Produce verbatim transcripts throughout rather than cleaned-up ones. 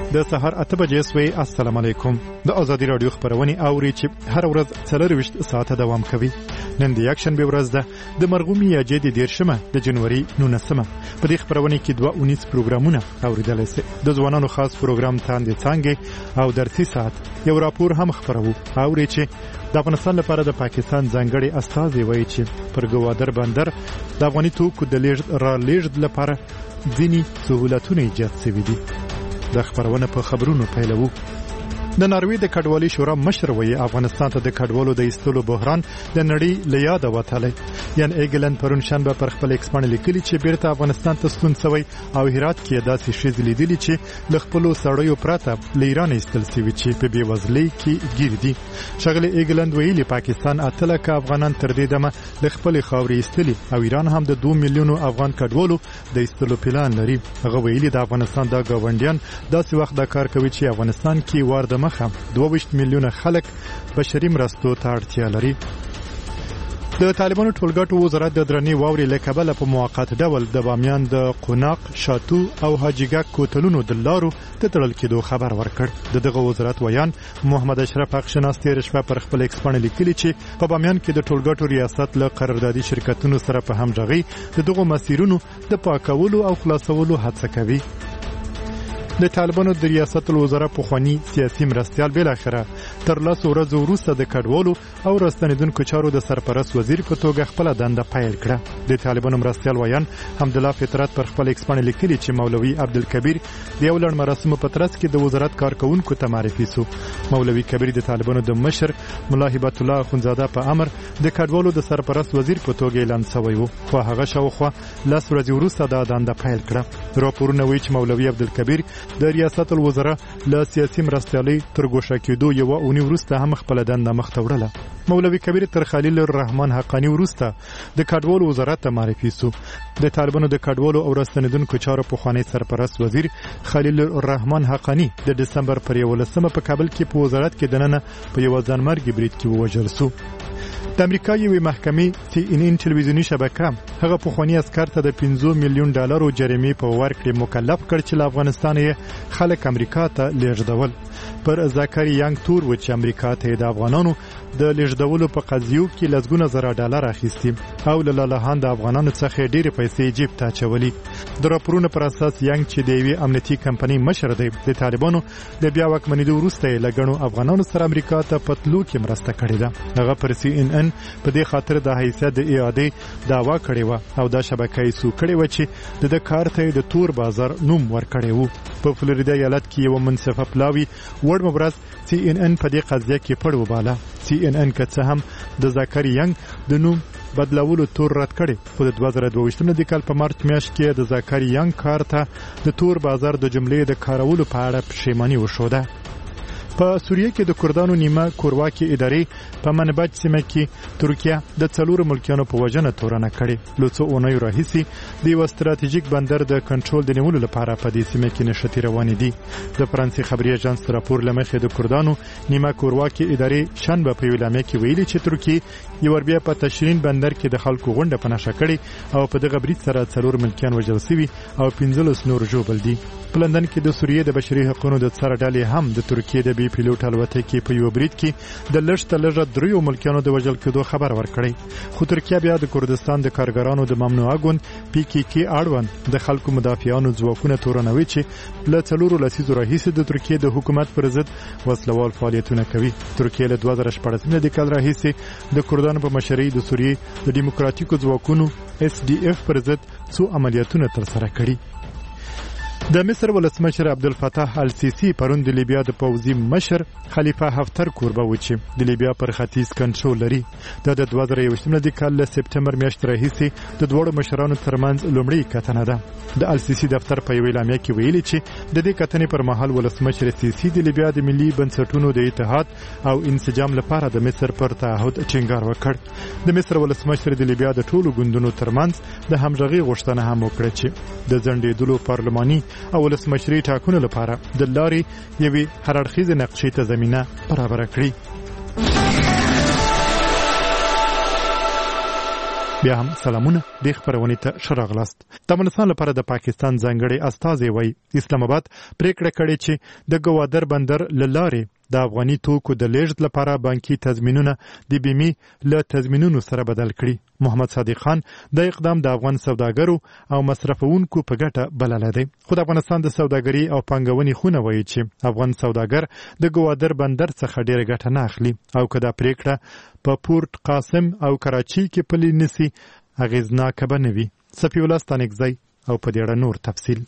د سهار اته بجې سوی. السلام علیکم. د ازادي رادیو خبرونه اوري چې هر ورځ څلرویشت ساعته دوام کوي. نن د یکشنبه ورځ ده د مرغومي یا جدي دیرشمه د جنوري نولسمه. په دې خبرونه کې دوه اونیس پروګرامونه اوریدل شي. د ځوانانو خاص پروګرام تاندې څنګه او درسي ساعت یو راپور هم خبرو اوري چې د افغانستان لپاره د پاکستان ځانګړي استازي وایي چې پر ګوادر بندر د افغاني توکو د لیږد را لیږد لپاره ځینی سہولتونه ایجاد شوي دي. د خبرونه په خبرونو پیلوو. د ناروې د کډوالۍ شورا مشر وایي افغانستان ته د کډوالو د ایستلو بحران د نړۍ له یاده وتلی. یان ایګلن پرون شنبه پر خپل ایکس باندې لیکلي چې بیرته افغانستان ته ستون شوی او هرات کې داسې ښځې لیدلي چې له خپلو سړیو پرته له ایران ایستل شوي چې په بېوزلۍ کې ګیر دي. ښاغلي ایګلن ویلي پاکستان اته لکه افغانان تر دې دمه له خپلې خاورې ایستلي او ایران هم د دوه میلیونو افغان کډوالو د ایستلو پلان لري. هغه ویلي د افغانستان د ګاونډیان داسې وخت دا کار کوي چې افغانستان کې وار د مخه دوه ویشت میلیونه خلک بشري مرستو ته اړتیا لري. د طالبانو ټولګټو وزارت د درنې واوري له کبله په موقت ډول د بامیان د قوناق، شاتو او حاجیګک کوتلونو د لارو د تړل کېدو خبر ورکړ. د دغه وزارت ویان محمد اشرف حقشناس تیر شپه پر خپل ایکس باندې لیکلي چې په بامیان کې د ټولګټو ریاست له قراردادي شرکتونو سره په همغږي د دغو مسیرونو د پاکولو او خلاصولو هڅه کوي. د طالبانو د ریاست الوزرا پخوانی سیاسي مرستیال بل اخره تر لاسو ورځو وروسته د کډوالو او راستنیدونکو چارو د سرپرست وزیر په توګه خپل دنده پیل کړه. د طالبانو مرستیال ویان حمدالله فطرت پر خپل ایکس باندې لیکلي چې مولوي عبدالکبیر د یو لړ مراسمو په ترڅ کې د وزارت کارکونکو ته معرفي شو. مولوي کبیر د طالبانو د مشر ملا هبت الله اخونزاده په امر د کډوالو د سرپرست وزیر په توګه اعلان شوی و، خو هغه شاوخوا لس ورځې وروسته د دنده پیل کړه. راپورونه وایي چې مولوي عبدالکبیر د ریاست الوزرا له سیاسي مرستیالۍ تر ګوښه کېدو یوه اونۍ وروسته هم خپله دنده مخته وړله. مولوي کبیر تر خلیل الرحمن حقانی وروسته د کډوالو وزارت ته معرفي شو. د طالبانو د کډوالو او راستنیدونکو چارو پخوانی سرپرست وزیر خلیل الرحمن حقانی د دسمبر پر یولسمه په کابل کې په وزارت کې دننه په یو ځانمرګي برید کې ووژل شو. د امریکا یوې محکمې سی ان ان ټلویزیوني شبکه هغه پخوانی عسکر ته د پنځه میلیون ډالرو جریمې په ورکړې مکلف کړ چې له افغانستان یې خلک امریکا ته لیږدول. پر زاکری یانګ تور و چې امریکا ته د افغانانو د لیږدولو په قضیو کې لسګونه زره ډالر اخیستي او له لالهان د افغانانو څخه ډېرې پیسې جیب ته اچولي. د راپورونو پر اساس یانګ چې د یوې امنیتي کمپنۍ مشر دی د طالبانو د بیا واکمنېدو وروسته یې له ګڼو افغانانو سره امریکا ته په تلو کې مرسته کړې ده. هغه پر سی ان ان په دې خاطر د حیثیت د اعادې دعوا کړې وه او دا شبکه یې سو کړې وه چې د د کار ته د تور بازار نوم ورکړی و. په فلوریدا ایالت کې یو منصفه پلاوي وړ مبرز سی ان ان په دې قضیه کې پړ وباله. سی ان ان که څه هم د زاکری یانګ د نوم بدلولو تور رد کړي، خو د دوه زره دوه ویشتم د کال په مارچ میاشت کې د زاکری یانګ کار ته د تور بازار د جملې د کارولو په اړه پښیماني وښوده. په سوریه کې د کردانو نیمه کورواکي ادارې په منبج سیمه کې ترکیه د څلورو ملکیانو په وژنه تورنه کړې. له څو اونیو راهیسې د یو ستراتیژیک بندر د کنټرول د نیولو لپاره په دې سیمه کې نښتې روانې دي. د فرانسې خبري اژانس راپور له مخې د کردانو نیمه کورواکي ادارې شنبه په یو اعلامیه کې ویلي چې ترکیه یو ور بیا په تشرین بندر کې د خلکو غونډه په نښه کړې او په دغه برید سره څلور ملکیان وژل شوي او پنځلس نور ژوبل دي. په لندن کې د سوریې د بشري حقوقو د څار ډلې هم د ترکیې د بي پیلوټ الوتکې په یو برید کې د لږ تر لږه دریو ملکیانو د وژل کېدو خبر ورکړی. خو ترکیه بیا د کردستان د کارګرانو د ممنوعه ګوند پی کې کې اړوند د خلکو مدافعانو ځواکونه تورنوي چې له څلورو لسیزو راهیسې د ترکیې د حکومت پر ضد وسلوال فعالیتونه کوي. ترکیه له دوه زره شپاړسم د کال راهیسې د کردانو په مشرۍ د سوریې د دیموکراتیکو ځواکونو اس ډي اف پر ضد څو عملیاتونه ترسره کړي. د مصر ولسمشر عبدالفتاح السیسی پرون د لیبیا د پوځي مشر خلیفه حفتر کوربه و چې د لیبیا پر ختیځ کنټرول لري. دا د دوه زره یوویشتم د کال له سپټمبر میاشتې راهیسې د دواړو مشرانو ترمنځ لومړی کتنه ده. د السیسی دفتر په یو اعلامیه کې ویلي چې د دې کتنې پر مهال ولسمشر سیسی د لیبیا د ملي بنسټونو د اتحاد او انسجام لپاره د مصر پر تعهد ټینګار وکړ. د مصر ولسمشر د لیبیا د ټولو ګوندونو ترمنځ د همغږي غوښتنه هم وکړه چې د ځنډېدلو پارلماني او ولسمشري ټاکنو لپاره د لارې یوې هراړخیزې نقشې ته زمینه برابره کړي. بیا هم سلامونه د خبرونې ته شراغلاست. د افغانستان لپاره د پاکستان ځانګړي استازي وایي اسلام آباد پریکړه کړې چې د ګوادر بندر لارې د افغاني توکو د لیږد لپاره بانکي تضمینونه د بیمې له تضمینونو سره بدل کړي. محمد صادق خان د اقدام د افغان سوداګرو او مصرفونکو په ګټه بللی دی. خو د افغانستان د سوداګري او پانګونې خونه وایي چې افغان سوداګر د ګوادر بندر څخه ډېره ګټه نه اخلي او که دا پریکړه په پورت قاسم او کراچي کې پلي نسی اغیزناکه به نه وي. صفي الله ستانکزی او په دې اړه نور تفصیل.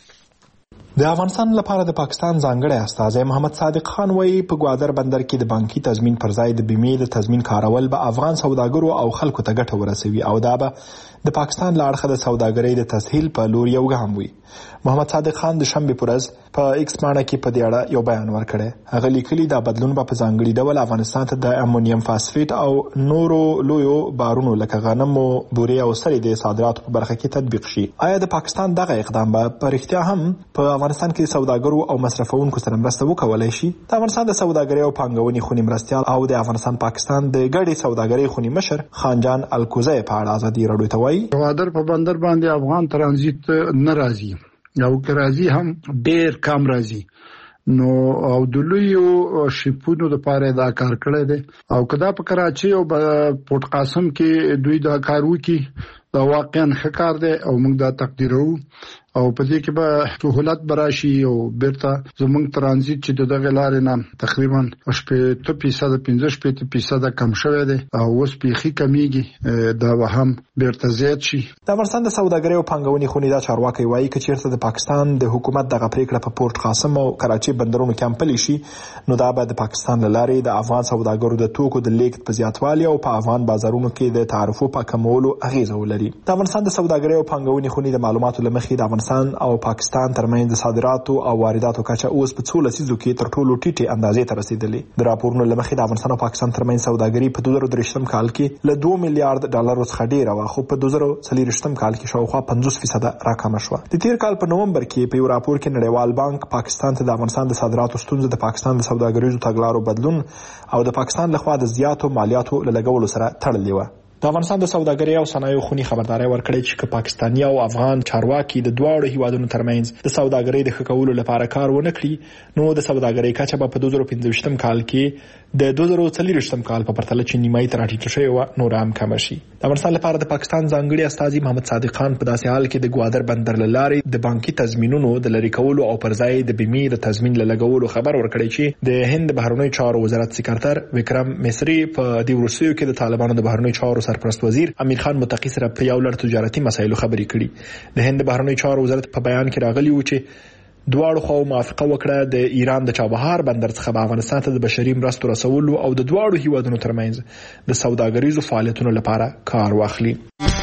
د افغانستان لپاره د پاکستان ځانګړی استازی محمد صادق خان وایي په ګوادر بندر کې د بانکي تضمین پر ځای د بیمې د تضمین کارول به افغان سوداګرو او خلکو ته ګټه ورسوي او دا به د پاکستان له اړخه د سوداګرۍ د تسهیل په لور یو ګام وي. محمد صادق خان د شنبې په ورځ په ایکس باندې کې په دې اړه یو بیان ورکړی. هغه لیکلي دا بدلون به په ځانګړي ډول افغانستان ته د امونیم فاسفیټ او نورو لویو بارونو لکه غنمو، بورې او سرې د صادراتو په برخه کې تطبیق شي. آیا د پاکستان دغه اقدام به په رښتیا هم په افغانستان کې سوداګرو او مصرفونکو سره مرسته وکولای شي؟ د افغانستان د سوداګرۍ او پانګونې خونې مرستیال او د افغانستان پاکستان د ګډې سوداګرۍ خونې مشر خانجان الکوزی په اړه ازادي راډیو ته وایي ګوادر په بندر باندې افغان ترانزیت نه راځي او که راځي هم ډېر کم راځي، نو او د لویو شیپونو لپاره دا کار کړی دی او کدا په کراچي او پورت قاسم کې دوی دا کار وکړي دا واقعا ښه کار دی او موږ دا تقدیرو او په دې کې به سهولت براشي او بیرته زموږ ترانزیت چې دغه لارې نه تقریبا شپږ فیصد پنځه شپږ فیصد کم شوی دی او اوس بیخي کمیږي، دا به هم بیرته زیات شي. د افغانستان د سوداګرۍ او پانګونې خونې دا چارواکي وایي چې چیرته د پاکستان د حکومت دغه پریکړه په پورت قاسم او کراچي بندرونو کې عملي شي نو دا به د پاکستان له لارې د افغان سوداګرو د توکو د لیږد په زیاتوالي او په افغان بازارونو کې د تعرفو په کمولو اغیزه ولري. د افغانستان د سوداګرۍ او پانګونې خونې د معلوماتو لمخې د افغانستان او پاکستان ترمنځ د صادراتو او وارداتو کچه اوس په څو لسیزو کې تر ټولو ټیټې اندازې ته رسیدلې. د راپورونو لمخې د افغانستان او پاکستان ترمنځ سوداګري په دوه زره درې کال کې له دوه میلیارډ ډالر څخه ډیره وه، خو په دوه زره څلور کال کې شاوخوا پنځوس فیصد راکمه شوه. د تیر کال په نومبر کې په یو راپور کې نړیوال بانک پاکستان ته د افغانستان د صادراتو ستونزه د پاکستان د سوداګریزو تګلارو بدلون او د پاکستان لخوا د زیاتو مالیاتو له لګولو سره تړلې وه. د افغانستان د سوداګرۍ او صنایعو خونې خبرداري ورکړې چې که پاکستاني او افغان چارواکي د دواړو هیوادونو ترمنځ د سوداګرۍ د ښه کولو لپاره کار ونه کړي نو د سوداګرۍ کچه به په دوه زره پنځه کال کې د دوه زره څلور کال په پرتله چې نیمایي ته راټیټه شوې وه نور هم کمه شي. د افغانستان لپاره د پاکستان ځانګړي استازي محمد صادق خان په داسې حال کې د ګوادر بندر له لارې د بانکي تضمینونو د لرې کولو او پر ځای د بیمې د تضمین له لګولو خبر ورکړی چې د هند بهرنیو چارو وزارت سکرتر وکرم مصری په دې وروستیو کې د طالبانو د بهرنیو چارو سرپرست وزیر امیر خان متقی سره په یو لړ تجارتي مسایلو خبرې کړي. د هند بهرنیو چارو وزارت په بیان کې راغلی و چې دواړو خو موافقه وکړه د ایران د چابهار بندر څخه به افغانستان ته د بشري مرستو رسولو او د دواړو هیوادونو ترمنځ د سوداګریزو فعالیتونو لپاره کار واخلي.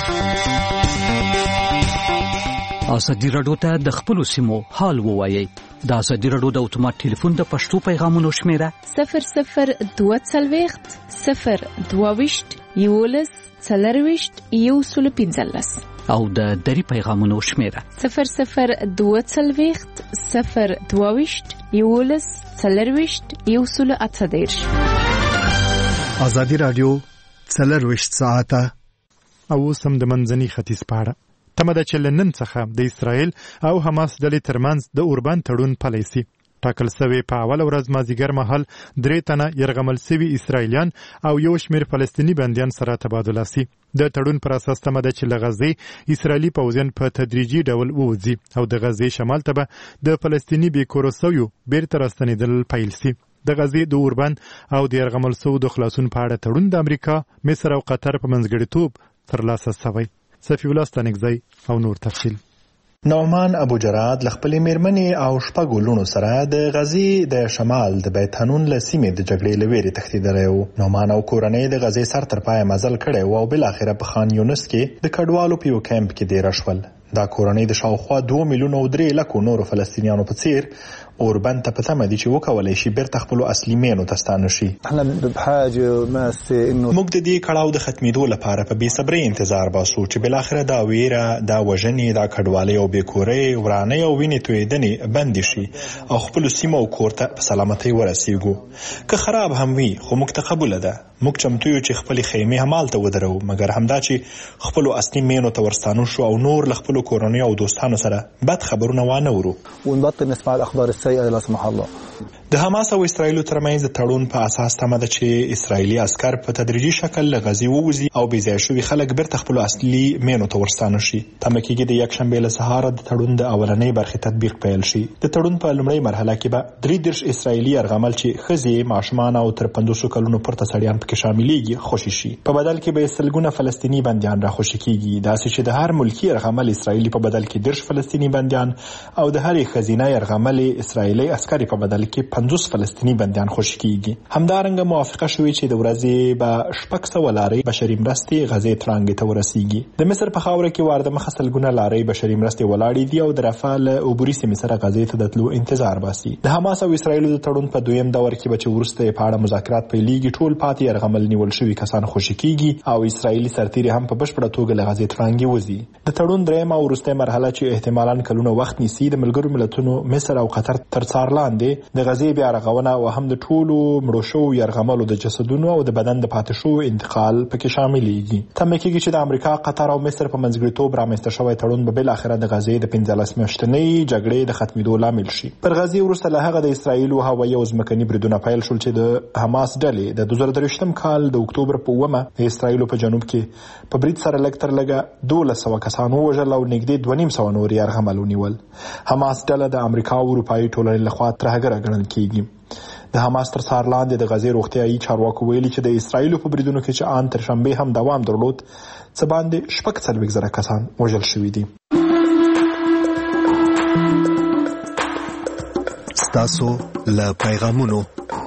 ازادي راډیو ته د خپل سیمو حال ووایي. د ازادي راډیو د اتومات ټلیفون د پښتو پیغامونو شمیره صفر صفر دوه څلوېښت صفر دوه ویشت یولس څلرویشت یو سل پنځلس او د دری پیغامونو شمیره صفر صفر دوه څلوېښت صفر دوه ویشت یولس څلرویشت یو سل اته دېرش. ازادي راډیو څلرویشت ساعته او سم د منځني ختیځ په اړه تمه ده چې له نن څخه د اسرائیل او حماس ډلې ترمنځ د اوربند تړون پلی سي. ټاکل شوی په اوله ورځ مازیګر مهال درې تنه یرغمل شوي اسرائیلیان او یو شمېر فلسطیني بندیان سره تبادله سي. د تړون پر اساس تمه ده چې له غزې اسرائیلي پوځیان په تدریجي ډول ووځي او د غزې شمال ته به د فلسطیني بېکوره شویو بیرته راستنېدل پیل سي. د غزې د اوربند او د یرغمل شوو د خلاصون په اړه تړون د امریکا، مصر او قطر په منځګړیتوب ترلاسه شوی. صفي الله ستانکزی او نور تفصیل. نعمان ابو جراد لخپلې میرمنې او شپږو لوڼو سره د غزې د شمال د بیت حنون له سیمې د جګړې له ویرې تښتېدلی و. نعمان او کورنۍ د غزې سر تر پایه مزل کړی و او بالاخره په خان یونس کې د کډوالو په یو کیمپ کې دېره شول. دا کورنۍ د شاوخوا دوه میلیونه او درې لکو نورو فلسطینیانو په څیر اوربند ته پته مدي چې وکولای شي بیرته خپل اصلي مینو ته ستانه شي. احنا بحاجه ماسه انه موږ د دې کړهو د ختمېدو لپاره په بې صبرۍ انتظار باسو چې بل اخر دا ویره، دا وژنې، دا کډوالۍ او بیکورۍ، ورانۍ او وینې تویدنې بند شي او خپل سیمه او کور ته په سلامتۍ ورسیږو. که خراب هم وي خو موږ ته قبول ده. موږ چمتو یو چې خپل خیمه همالته ودرو، مګر همدا چې خپل اصلي مینو ته ورستانو شو او نور ل خپل کورنۍ او دوستانو سره بد خبرونه وانه ورو. ونبطل نسمع الاخبار السيئه لا سمح الله. د حماس او اسرائیل ترمنځ د تړون په اساس تمه ده چې اسرائیلي عسكر په تدریجي شکل له غزې ووځي او بې ځای شوي خلک بیرته خپل اصلي مینو ته ورستانه شي. تمه کېږي د یکشنبې له سهاره د تړون د اولنۍ برخې تطبیق پیل شي. د تړون په لومړۍ مرحله کې به درې دېرش اسرائیلي یرغمل چې ښځې، ماشومان او تر پنځوسو کلونو پورته سړیان پکې شاملېږي خوشي شي. په بدل کې به سلګونه فلسطیني بندیان راخوشي کېږي، داسې چې د هر ملکي یرغمل اسرائیلي په بدل کې دېرش فلسطیني بندیان او د هرې ښځینه یرغمل اسرائیلي عسکري په بدل کې پنځوس فلسطیني بندیان خوشي کېږي. همدارنګه موافقه شوې چې د ورځې به شپږ سوه لارۍ بشري مرستې غزې تړانګې ته ورسیږي. د مصر په خاوره کې وارده مخه سلګونه لارۍ بشري مرستې ولاړې دي او د رفح له عبوري سیمې سره غزې ته د تلو انتظار باسي. د حماس او اسرائیلو د تړون په دویم دور کې به چې وروسته یې په اړه مذاکرات پیلېږي، ټول پاتې یرغمل نیول شوي کسان خوشي کېږي او اسرائیلي سرتیري هم په بشپړه توګه له غزې تړانګې وځي. د تړون درېیمه او وروستۍ مرحله چې احتمالاً کلونه وخت نیسي، د ملګرو ملتونو مصر او قطر تر څار لاندې د غزې بیا رغونه او هم د ټولو مړو شوو یرغملو د جسدونو او د بدن د پاتې شوو انتقال پکې شاملېږي. تمه کېږي چې د امریکا، قطر او مصر په منځګړیتوب رامنځته شوی تړون به بالاخره د غزې د پنځلس میاشتنۍ جګړې د ختمېدو لامل شي. پر غزې وروسته له هغه د اسرائیلو هوایي او ځمکني بریدونه پیل شول چې د حماس ډلې د دوه زره درویشتم کال د اکتوبر په اوومه د اسرائیلو په جنوب کې په برید سره لږ تر لږه دولس سوه کسان ووژل او نږدې دوه نیم سوه نور یرغمل ونیول. حماس ډله د امریکا او اروپایي ټولنې لخوا ترهګره ګڼل کېږي. د حماس تر څار لاندې د غزې روغتیايي چارواکو ویلي چې د اسرائیلو په بریدونو کې چې آن تر شنبې هم دوام درلود، څه باندې شپږ څلوېښت زره کسان وژل شوي دي. ستاسو له پیغامونو.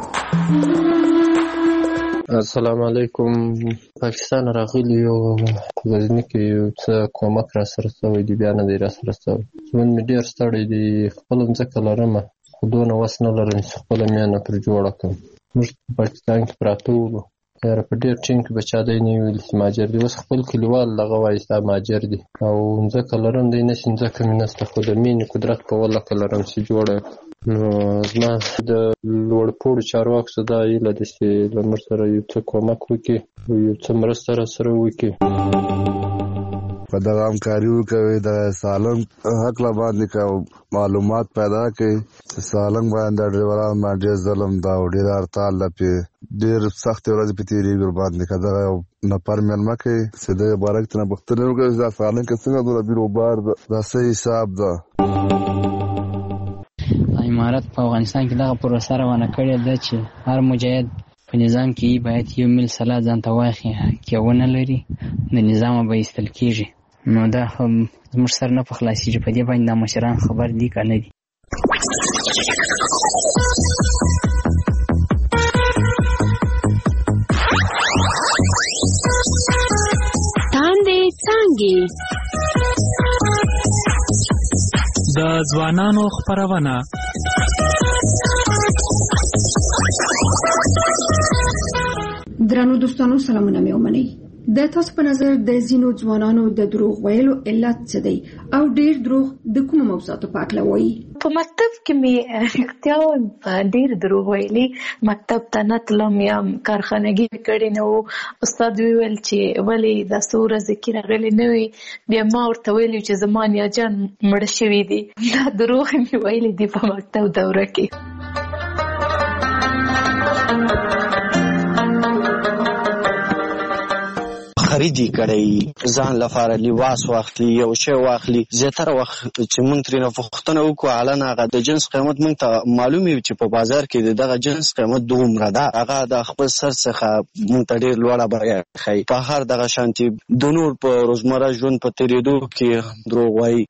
السلام علیکم. پاکستان راغلی یو غزني کې یو څه کومک را سره شوی دی، بیا نه دی را سره شوی. ژوند مې ډېر ستړی دی، خپله ځمکه لرمه خو دونه وس نه لرم چې خپله میانه پر جوړه کړم. موږ په پاکستان کې پراته وو، یاره په ډېر ټینګ کې به چا دی نه ویل چې مهاجر دی. اوس خپل کلیوال دغه وایي ستا مهاجر دی او ځمکه لرم دی نه چې ځمکه مې نشته، خو د مینې قدرت په ولکه لرم چې جوړه. نو زما د لوړپوړو چارواکو څخه دا هیله ده چې له موږ سره یو څه کومک وکړي او یو څه مرسته را سره وکړي، په دغه همکاري وکوي، د سالنګ حق لا باندې که معلومات پیدا کړي چې سالنګ باندې دا ډریوران باندې ډېر ظلم دا او ډېر هړتال ده، پې ډېر سختې ورځې پې تېرېږي ورباندې. که دغه یو نفر مېلمه کوي چې دغې باره کې ترنه پوښتنې وکړي چې دا سالنګ کې څنګه دومره بیروبار ده، دا څه حساب ده. امارت په افغانستان کې دغه پروسه روانه کړې ده چې هر مجاهد په نظام کې باید یو میل سلا ځان ته واخلي، که ونه لري د نظام به ایستل کېږي. نو دا هم زموږ سر نه په خلاصېږي. په دې باندې دا مشران خبر دي که نه دي؟ تاندې څانګې د ځوانانو خپرونه. درنو دوستانو سلامونه مې ومنئ. د تاسو په نظر د ځینو ځوانانو د دروغ ویلو علت څه دی او ډیر دروغ د کومو موضوعاتو په اړه وایي؟ په مکتب کې مې رښتیا وایم ډیر دروغ ویلي. مکتب ته نه تلم یا کارخانګي مې کړې نه وو. استاد ویل چې ولې دا څو ورځې کې راغلی نه وي. بیا ما ورته ویلي چې زما نیا جان مړه شوي دي. دا دروغ مې ویلي دي په مکتب دوره کې. خریدي کړی ځان لپاره لباس واخلي، یو شی واخلي. زیاتره وخت چې موږ ترېنه پوښتنه وکړو حالا هغه د جنس قیمت موږ ته معلوم وي چې په بازار کې د دغه جنس قیمت دومره ده، هغه د خپل سر څخه موږ ته ډېر لوړه بیه ښایي. په هر دغه شانتي د نور په روزمره ژوند په تېرېدو کې دروغ وایي.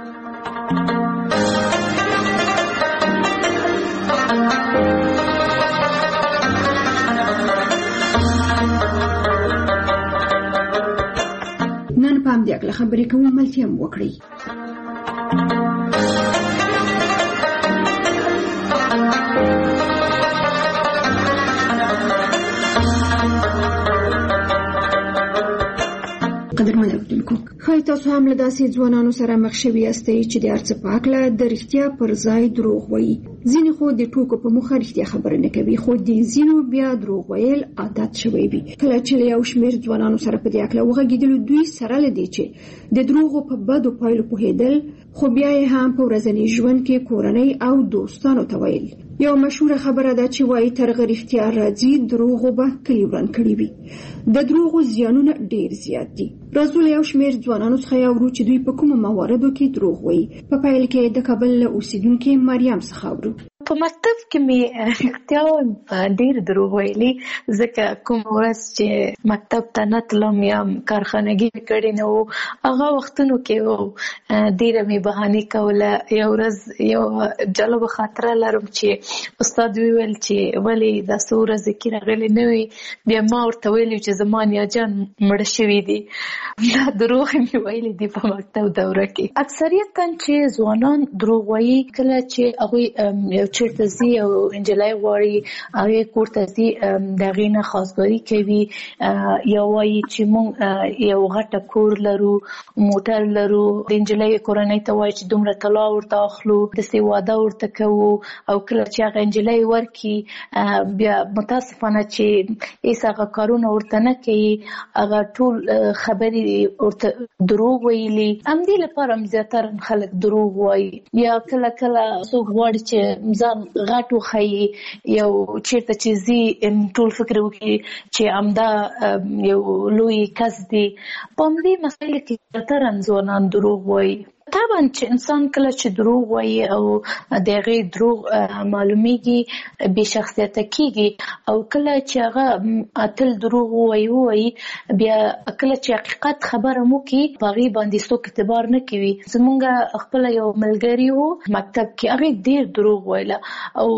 نن په همدې اړه خبرې کوو، ملتیا هم وکړئ. قدرمن اوریدونکو، ښایي تاسو هم له داسې ځوانانو سره مخ شوي یاستئ چې د هر څه په هکله د رښتیا پر ځای دروغ وایي. ځینې خو د ټوکو په موخه رښتیا خبره نه کوي، خو د ځینو بیا دروغ ویل عادت شوی وي. کله چې له یو شمېر ځوانانو سره په دې هکله وغږېدلو، دوی سره له دې چې د دروغو په بدو پایلو پوهېدل، خو بیا یې هم په ورځني ژوند کې کورنۍ او دوستانو ته ویل. یو مشهوره خبره ده چې وایي تر هغه رښتیا راځي دروغو به کلي وران کړي وي. د دروغو زیانونه ډېر زیات دي. راځو له یو شمېر ځوانانو څخه یې اورو چې دوی په کومو مواردو کې دروغ وایي. په پیل کې د کابل له اوسیدونکې مریم څخه اورو. په مکتب کې مې رښتیا وایم ډېر دروغ ویلي، ځکه کوم ورځ چې مکتب ته نه تلم یا کارخانګي مې کړې نه وو، هغه وختونو کې ډېره مې بهانې کوله. یو ورځ یو جالبه خاطره لرم چې استاد ویل چې ولې دا څو ورځې کې راغلې نه وي. بیا ما ورته ویلي چې زما نیا جان مړه شوي دي. دا دروغ مې ویلي دي په مکتب دوره کې. اکثریتا چې ځوانان دروغ وایي کله چې هغوی چېرته ځي او نجلۍ غواړي هغې کور ته ځي، د هغې نه خواستګاري کوي، یا وایي چې موږ یو غټه کور لرو، موټر لرو، د نجلۍ کورنۍ ته وایي چې دومره طلا ورته اخلو، داسې واده ورته کوو. او کله چې هغه نجلۍ ورکړي بیا متاسفانه چې هېڅ هغه کارونه ورته نه کوي، هغه ټول خبرې ورته دروغ ویلي. همدې لپاره هم زیاتره خلک دروغ وایي. یا کله کله څوک غواړي چې ځان غټ وښیي، یو چېرته چې ځي ټول فکر وکړي چې همدا یو لوی کس دی. په همدې مسایلو کې زیاتره ځوانان دروغ وایي. طبعا چې انسان کله چې دروغ وایي او د هغې دروغ معلومیږي، بې شخصیته کېږي، او کله چې هغه اتل دروغ ووایي ووایي بیا کله چې حقیقت خبره مو کړي په هغې باندې څوک اعتبار نه کوي. زمونږ خپله یو ملګري و مکتب کې، هغې ډېر دروغ ویله، او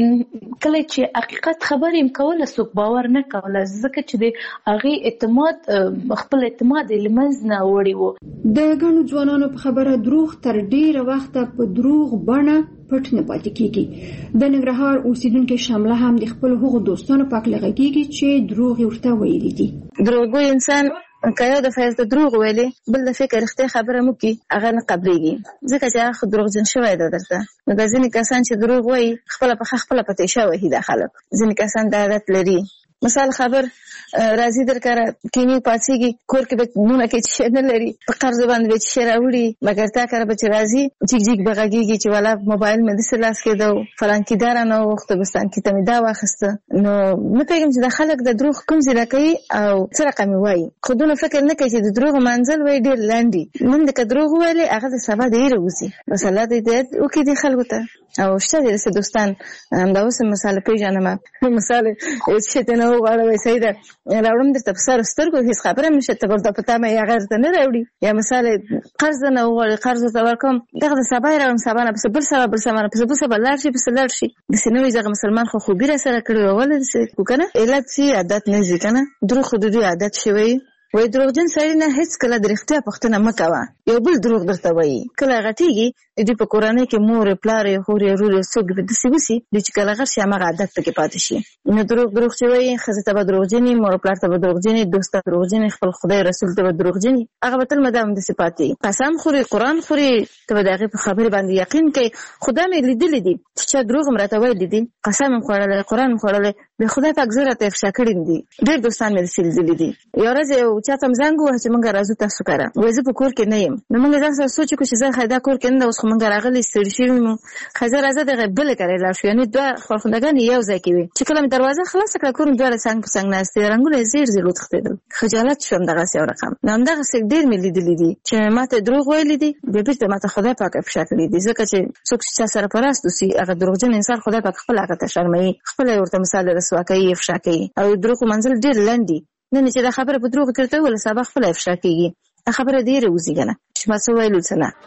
کله چې حقیقت خبرې یې کوله څوک باور نه کوله، ځکه چې د هغې اعتماد خپل اعتماد یې له منځ نه وړی و. د ګڼو ځوانانو په خبره دروغ تر ډیره وخته په دروغ بڼه پټ نه پاتې کیږي. د ننګرهار اوسیدونکې شامله هم د خپل هغو دوستانو په هکله غږېږي چې دروغ یې ورته ویلي دي. دروغګوی انسان که یو دفعه د دروغ ویلي، بل دفعه که رښتیا خبره مو کړي هغه نه قبلېږي، ځکه چې هغه خو دروغجن شوی ده درته. نو دا ځینې کسان چې دروغ وایي خپله پښه خپله په تیشه وهي. دا خلک ځینې کسان دا عادت لري. مثال خبر راځي در کره کینی پاتېږي، کور کې به مونه کې چې نه لري، په قرض باندې به چې راوړي، مګر تا کره به چې راځي جګ جګ به غږېږي چې والا موبایل مې داسې لاس کېده و، فلانکي دا رانه وغوښته، بستانکي ته مې دا واخیسته. نو نه پوهېږم چې دا خلک د دروغ کوم ځای نه کوي او څه رقم یې وایي. خو دونه فکر نه کوي چې د دروغو منزل وایي ډېر لنډ دي. نن د که دروغ وویلې هغه د سبا د ایره وځي. بس الله دې هدایت وکړي دې خلکو ته. او شته دې داسې دوستان، همدا اوس مثال پېژنم، مثال هېڅ شی ته نه وغواړوئ، صحیح ده، راوړم درته په سر سترګو، هېڅ خبره هم نشته، ته ورته په تمه یې هغه درته نه راوړي. یا مثال قرض نه وغواړي، قرض ورته ورکوم، دغه د سبا یې راوړم، سبا نه پسې بل سبا، بل سبا نه پسې بل سبا، لاړ شي پسې لاړ شي. داسې نه وي دغه مسلمان خو خوبي را سره کړې وه، ولې داسې کړو که نه؟ علت ځي عادت نه ځي که نه؟ دروغ خو د دوی عادت شوی. وایي دروغجن سړي نه هېڅ کله د رښتیا پوښتنه مه کوه. یو بل دروغ درته وایي، کله غټېږي د دوی په کورنۍ کې مور یې، پلار یې، خور یې، ورور یې، څوک به داسې وسي دوی چې کله غټ شي هماغه عادت پکې پاتې شي. نو دروغ دروغ چې وایي، ښځې ته به دروغجنې، مور پلار ته به دروغجنې، دوست ته دروغجنې، خپل خدای رسول ته به دروغجنې، هغه به تل مدام داسې پاتې. قسم خوري، قرآن خوري، ته به د هغې په خبرې باندې یقین کوي. خو دا مې لیدلي دي چې چا دروغ هم راته ویلي دي، قسم هم خوړلی، قرآن هم خوړلی، د خدای پاک زه راته افشا کړي دي. ډېر دوستان مې داسې لیدلي دي. یو ورځ یو چا ته م زنګ ووهه چې مونږ راځو تاسو کره، وایي زه په کور کې نه یم. نو مونږ ځان سره سوچ وکړو چې زه ښایي دا کور کې نه ده، اوس خو مونږ راغلي ستړي شوي مو، ښایي زه راځه دغه بلې کره یې لاړ شو. یعنې دوه خورخندګانې یو ځای کې وې. چې کله مې دروازه خلاصه کړه، کور مې دواړه څنګ په څنګ ناستې، رنګونه یې زیړ زیړ وتښتېدل. خجالت شوم دغسې یو رقم. نو همدغسې ډېر مې لیدلي دي چې ما ته دروغ ویلي دي، بیا بېرته ما ته خدای پاک افشا کړي دي. ځکه چې څوک چې چا سره په راست اوسي، هغه دروغجن انسان خدای پاک خپله هغه ته شرموي، خپله یې ورته مثال رسوا کوي، افشا کوي. او دروغو منزل ډېر لنډ دي. نن چې دا خبره په دروغو کې ورته وویله، سبا خپله افشا کېږي. دا خبره ډېره وځي که نه، چې ما څه ویلو څه نه.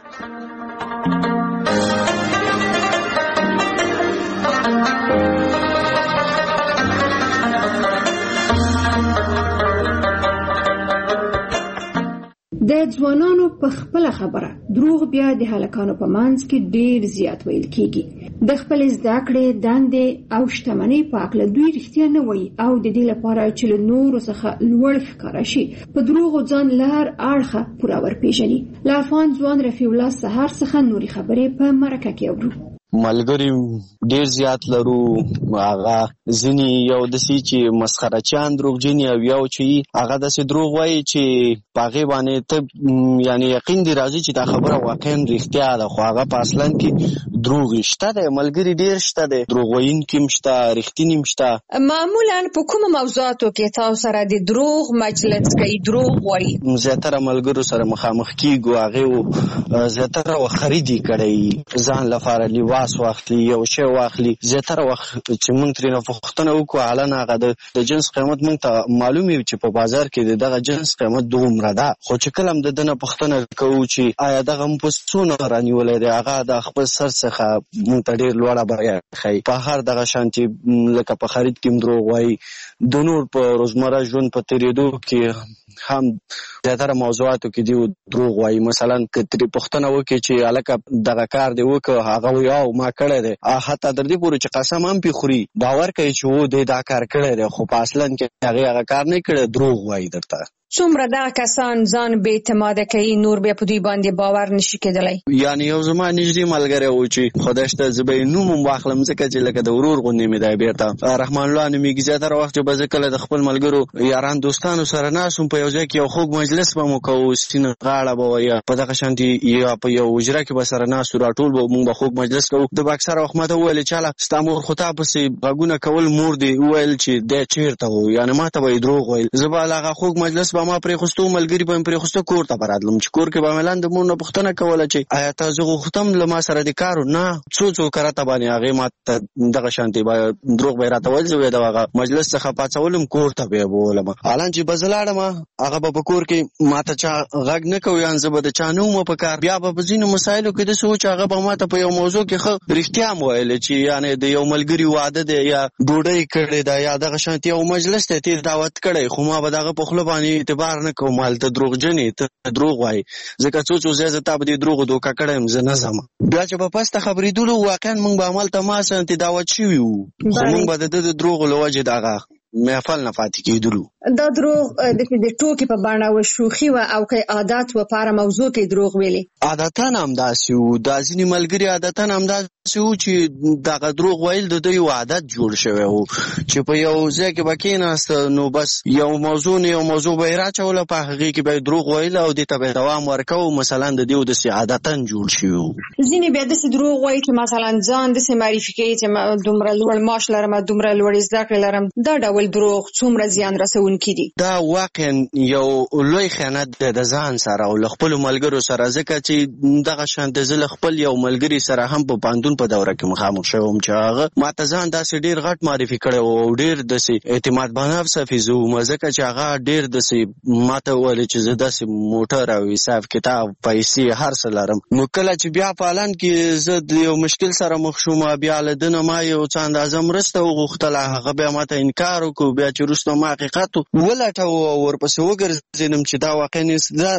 د ځوانانو په خپل خبره دروغ بیا د هلکانو په منځ کې ډیر زیات ویل کیږي. د خپل زده کړې، دندې او شتمنۍ په اړه دوی رښتیا نه وایي او د دې لپاره چې له نورو څخه لوړ ښکاره شي په دروغو ځان له هر اړخه پوره ورپېژني. له افغان ځوان رفیع الله سهار څخه نوري خبرې په مرکه کې اورو. ملګری ډیر زیات لرو، هغه ځینې یو داسې چې مسخرهچیان دروغجن او یو چې هغه داسې دروغ وایي چې په هغې باندې ته یعنې یقین دې راځي چې دا خبره واقعا رښتیا ده، خو هغه په اصلا کې دروغ شته دی. ملګري ډیر شته دی، دروغ ویونکي هم شته، رښتیني هم شته. معمولا په کومو موضوعاتو کې تاسو سره د دروغ مجلس کوي، دروغ وایي؟ زیاتره ملګرو سره مخامخ کېږو، هغې زیاتره خریدي کړی ځان لپاره لیوا واس واخلي، یو شی واخلي. زیاتره وخت چې موږ ترېنه پوښتنه وکړو حالا هغه د جنس قیمت موږ ته معلوم وي چې په بازار کې د دغه جنس قیمت دومره ده، خو چې کله هم د ده نه پوښتنه کوو چې آیا دغه م په څونه رانیولی دی، هغه د خپل سر څخه موږ ته ډېر لوړه بیه ښایي. په هر دغه شانتې لکه په خرید کې هم دروغ وایي، د نور په روزمره ژوند په تېرېدو کې هم زیاتره موضوعاتو کې دی دروغ وایي. مثلا که ترې پوښتنه وکړي چې هلکه دغه کار دی وکړه، هغه وایي او ما کړی دی، حتی تر دې پورې چې قسم هم پې خوري، باور کوي چې و دی دا کار کړی دی، خو په اصلا کې هغې هغه کار نه کړی، دروغ وایي درته. څومره دغه کسان ځان بې اعتماده کوي، نور بیا په دوی باندې باور نشي کېدلی؟ یعنې یو زما نږدې ملګری و چې خدای شته زه به یې نوم هم واخلم ځکه چې لکه د ورور غوندې مې دی بېرته رحمان الله نومېږي. زیاتره وخت چې به زه کله د خپل ملګرو یاران دوستانو سره ناست وم، په یو ځای کې یو خوږ مجلس به مو کوو، سپینه غاړه به وه یا په دغه شانتې یا په یو حجره کې به سره ناست وو، راټول به مونږ به خوږ مجلس کوو. د به اکثره وخت ماته وویل چې هله ستا مور خو تا پسې غږونه کول، مور دې وویل چې دی چېرته و، یعنې ما ته به یې دروغ ویل. زه به هغه خوږ مجلس به ما پرېښستو، ملګري به مې پرېښسته، کور ته به راتلم چې کور کې به مې لاندې مور نه پوښتنه کوله چې آیا تا زه غوښتم له ما سره دې کار و؟ نه، څو څو کرته باندې هغې ما ته دغه شانتې به دروغ به یې راته ویل. زه به یې د هغه مجلس څخه پاڅولم، کور ته به یې بولم. حالان چې به زه لاړم، هغه به په کور کې ما ته چا غږ نه کوي، یعنې زه به د چا نه وم په کار. بیا به په ځینو مسایلو کې داسې و چې هغه به ما ته په یو موضوع کې ښه رښتیا هم ویلې چې یعنې د یو ملګري واده دی یا ډوډۍ کړې ده یا دغه شانتې یو مجلس دی ته دعوت کړی، خو ما به د هغه په خوله باندې اعتبار نه کوم، هلته دروغجن یې، ته دروغ وایي. ځکه څو څو ځای زه تا به دې دروغو دوکه کړی یم، زه نه ځم. بیا چې به پسته خبرېدلو، واقعا موږ به همالته ما سنتې دعوت شوي وو، خو موږ به د ده د دروغو له وجې دغه محفل نه پاتې کېدلو. دا دروغ د ټوکې په بڼه و، شوخي وه او که عادت و، په هره موضوع کې دروغ ویلې؟ عادتا همداسې وو، دا ځینې ملګري عادتا همداسې وو چې دغه دروغ ویل د دوی یو عادت جوړ شوی و چې په یو ځای کې به کېناسته نو بس یو موضوع نه یو موضوع به یې راچوله، په هغې کې به یې دروغ ویل او دې ته به یې دوام ورکوو. مثلا د دې داسې عادتا جوړ شوي وو. ځینې بیا داسې دروغ وایي چې مثلا ځان داسې معرفي کوي چې دومره لوړ معاش لرم، دومره لوړې زده کړې لرم. دا ډول دروغ څومره زیان رسونکي دي؟ دا واقعا یو لوی خیانت دی د ځان سره او له خپلو ملګرو سره، ځکه چې دغه شانتې زه له خپل یو ملګري سره هم په پوهنتون په دوره کې مخامخ شوم چې هغه ما ته ځان داسې ډېر غټ معرفي کړی و او ډېر داسې اعتماد بنفس حفظ وم، ځکه چې هغه ډېر داسې ما ته وویل چې زه داسې موټر او حساب کتاب پیسې هر څه لرم. نو کله چې بیا په حالان کې زه د یو مشکل سره مخ شوم، بیا له ده نه ما یو څه اندازه مرسته وغوښتله، هغه بیا ما ته انکار وکړو. بیا چې وروسته ما حقیقت ولټوو او ورپسې وګرځېدم چې دا واقعا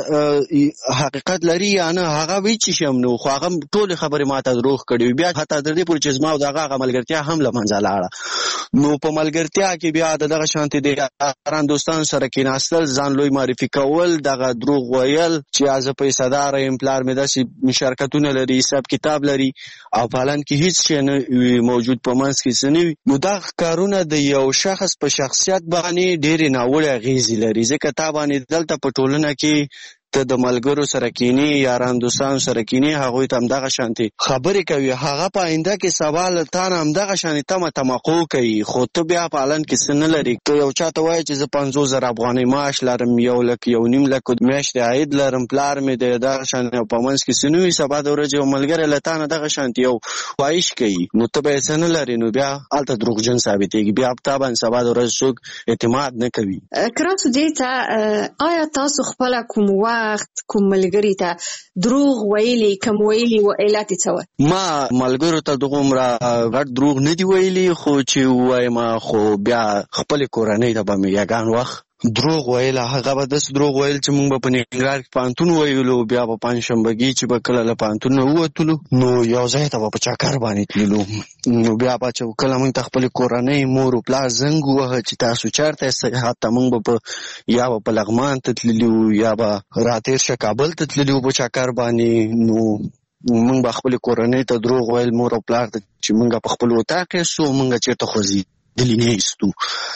دا حقیقت لري یا نه، هغه وایي چې شم نو، خو هغه ټولې خبرې ما ته دروغ کړي. بیا حتی تر دې پورې چې زما او د هغه هغه ملګرتیا هم له منځه لاړه. نو په ملګرتیا کې بیا د دغه شانتې د یاران دوستانو سره کېناستل، ځان لوی معرفي کول، دغه دروغ ویل چې زه پیسه‌داره یم، پلار مې داسې شرکتونه لري، حساب کتاب لري، او په حالان کې هېڅ شی نه موجود په منځ کې څه نه وي. نو دغه کارونه د یو شخص په شخصیت باندې ډېرې ناوړې اغېزې لري، ځکه تا باندې دلته په ټولنه کې ته د ملګرو سره کینې، یاران دوستانو سره کینې، هغوی ته همدغه شانتې خبرې کوي. هغه په آینده کې سبا له تا نه همدغه شانې تمه توقع کوي، خو ته بیا په حالن کې څه نه لري. که یو چا ته وایي چې زه پنځوس زره افغانۍ معاش لرم، یو لک یو نیم لک میاشتې عاید لرم، پلار مې د دغه شانې او په منځ کې څه نه وي، سبا د ورځې یو ملګری له تا نه دغه شانتې یو خواهش کوي، نو ته به یې څه نه لرې، نو بیا هلته دروغجن ثابتېږي، بیا په تا باندې سبا د ورځې څوک اعتماد نه کوي. کراسو دې ته آیا تاسو خپله کوم وخت کوم ملګري ته دروغ ویلي، کم ویلي و علت یې څه و؟ ما ملګرو ته دومره غټ دروغ نه دي ویلي، خو چې ووایم خو بیا خپلې کورنۍ ته به مې یګان وخت دروغ ویل هغه به داسې دروغ ویل چې موږ به په ننګرهار کې پوهنتون ویلو، بیا به پنجشنبهګي چې به کله له پوهنتون نه ووتلو نو یو ځای ته به په چکر باندې تللو، نو بیا به چې کله موږ ته خپلې کورنۍ مور و پلار زنګ ووهه چې تاسو چېرته یاست، حتی موږ به په یا به په لغمان ته تللي وو یا به راتېر شه کابل ته تللي وو په چکر باندې، نو موږ به خپلې کورنۍ ته دروغ ویل مور او پلار ته چې موږ په خپل اطاق یستو، موږ چېرته خوځېدلي نه یستو.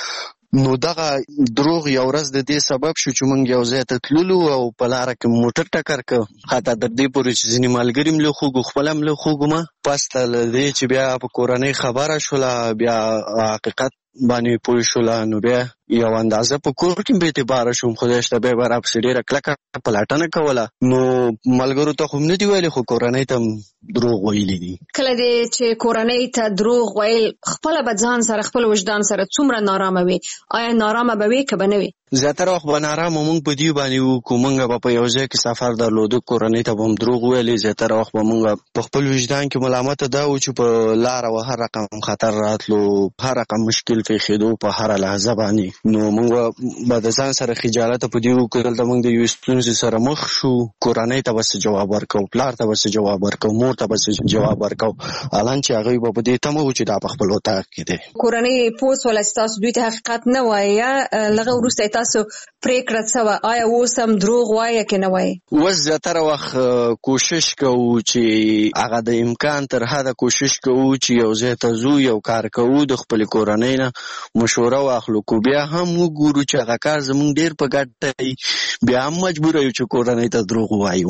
نو دغه دروغ یو ورځ د دې سبب شو چې موږ یو ځای ته تللو او په لاره کې موټر ټکر که، حتی تر دې پورې چې ځینې ملګري م له خوږو خپله م له خوږو ما پس ته له دې چې بیا په کورنۍ خبره شوله، بیا حقیقت باندې پوه شوله، نو بیا یو اندازه په کور کې به اعتباره شوم، خدای شته بیا به راپسې ډېره کلکه پلټنه کوله، نو ملګرو ته خو م نه دي ویلې خو کورنۍ ته دروغ ویلي دي. کله دې چې کورنۍ ته دروغ ویل خپله به ځان سره خپل وجدان سره څومره نارامه وي؟ آیا نارامه به وي که به نه وي؟ زیاتره وخت به نارامه موږ په دې باندې وو، که موږ به په یو ځای کې سفر درلودو کورنۍ ته به هم دروغ ویلې، زیاتره وخت به موږ په خپل وجدان کې ملامته دا و چې په لاره و هر رقم خطر راتلو، هر رقم مشکل پیښېدو په هره لحظه باندې، نو موږ به د ځان سره خجالته په دې وو که دلته موږ د یوې ستونزې سره مخ شو، کورنۍ ته به څه جواب ورکوو، پلار ته به څه جواب ورکوو، مور ته به څه جواب ورکوو، حالان چې هغوی به په دې تمه وو چې دا په خپل اطاق کې دی. کورنۍ پوه سوله چې تاسو دوی ته حقیقت نه وایي یا لږه وروسته تاسو پرېکړه څه وه؟ آیا اوس هم دروغ وایه که نه وایي؟ اوس زیاتره وخت کوشش کوو چې هغه د امکان تر حده کوشش کوو چې یو ځای ته ځو، یو کار کوو، د خپلې کورنۍ نه مشوره واخلو، کو بیا هم وګورو چې هغه کار زموږ ډېر په ګټه دی، بیا هم مجبوره یو چې کورنۍ ته دروغ ووایو.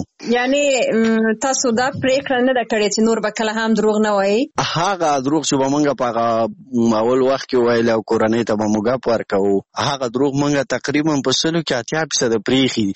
یعنې تاسو دا پرېکړه نه ده کړې چې نور به کله هم دروغ نه وایي؟ هغه دروغ چې به موږ په هغه اول وخت کې ویل او کورنۍ ته به موږ ګپ ورکوو، هغه دروغ موږ تقریبا په سلو کې اتیا فیصده پرېښي.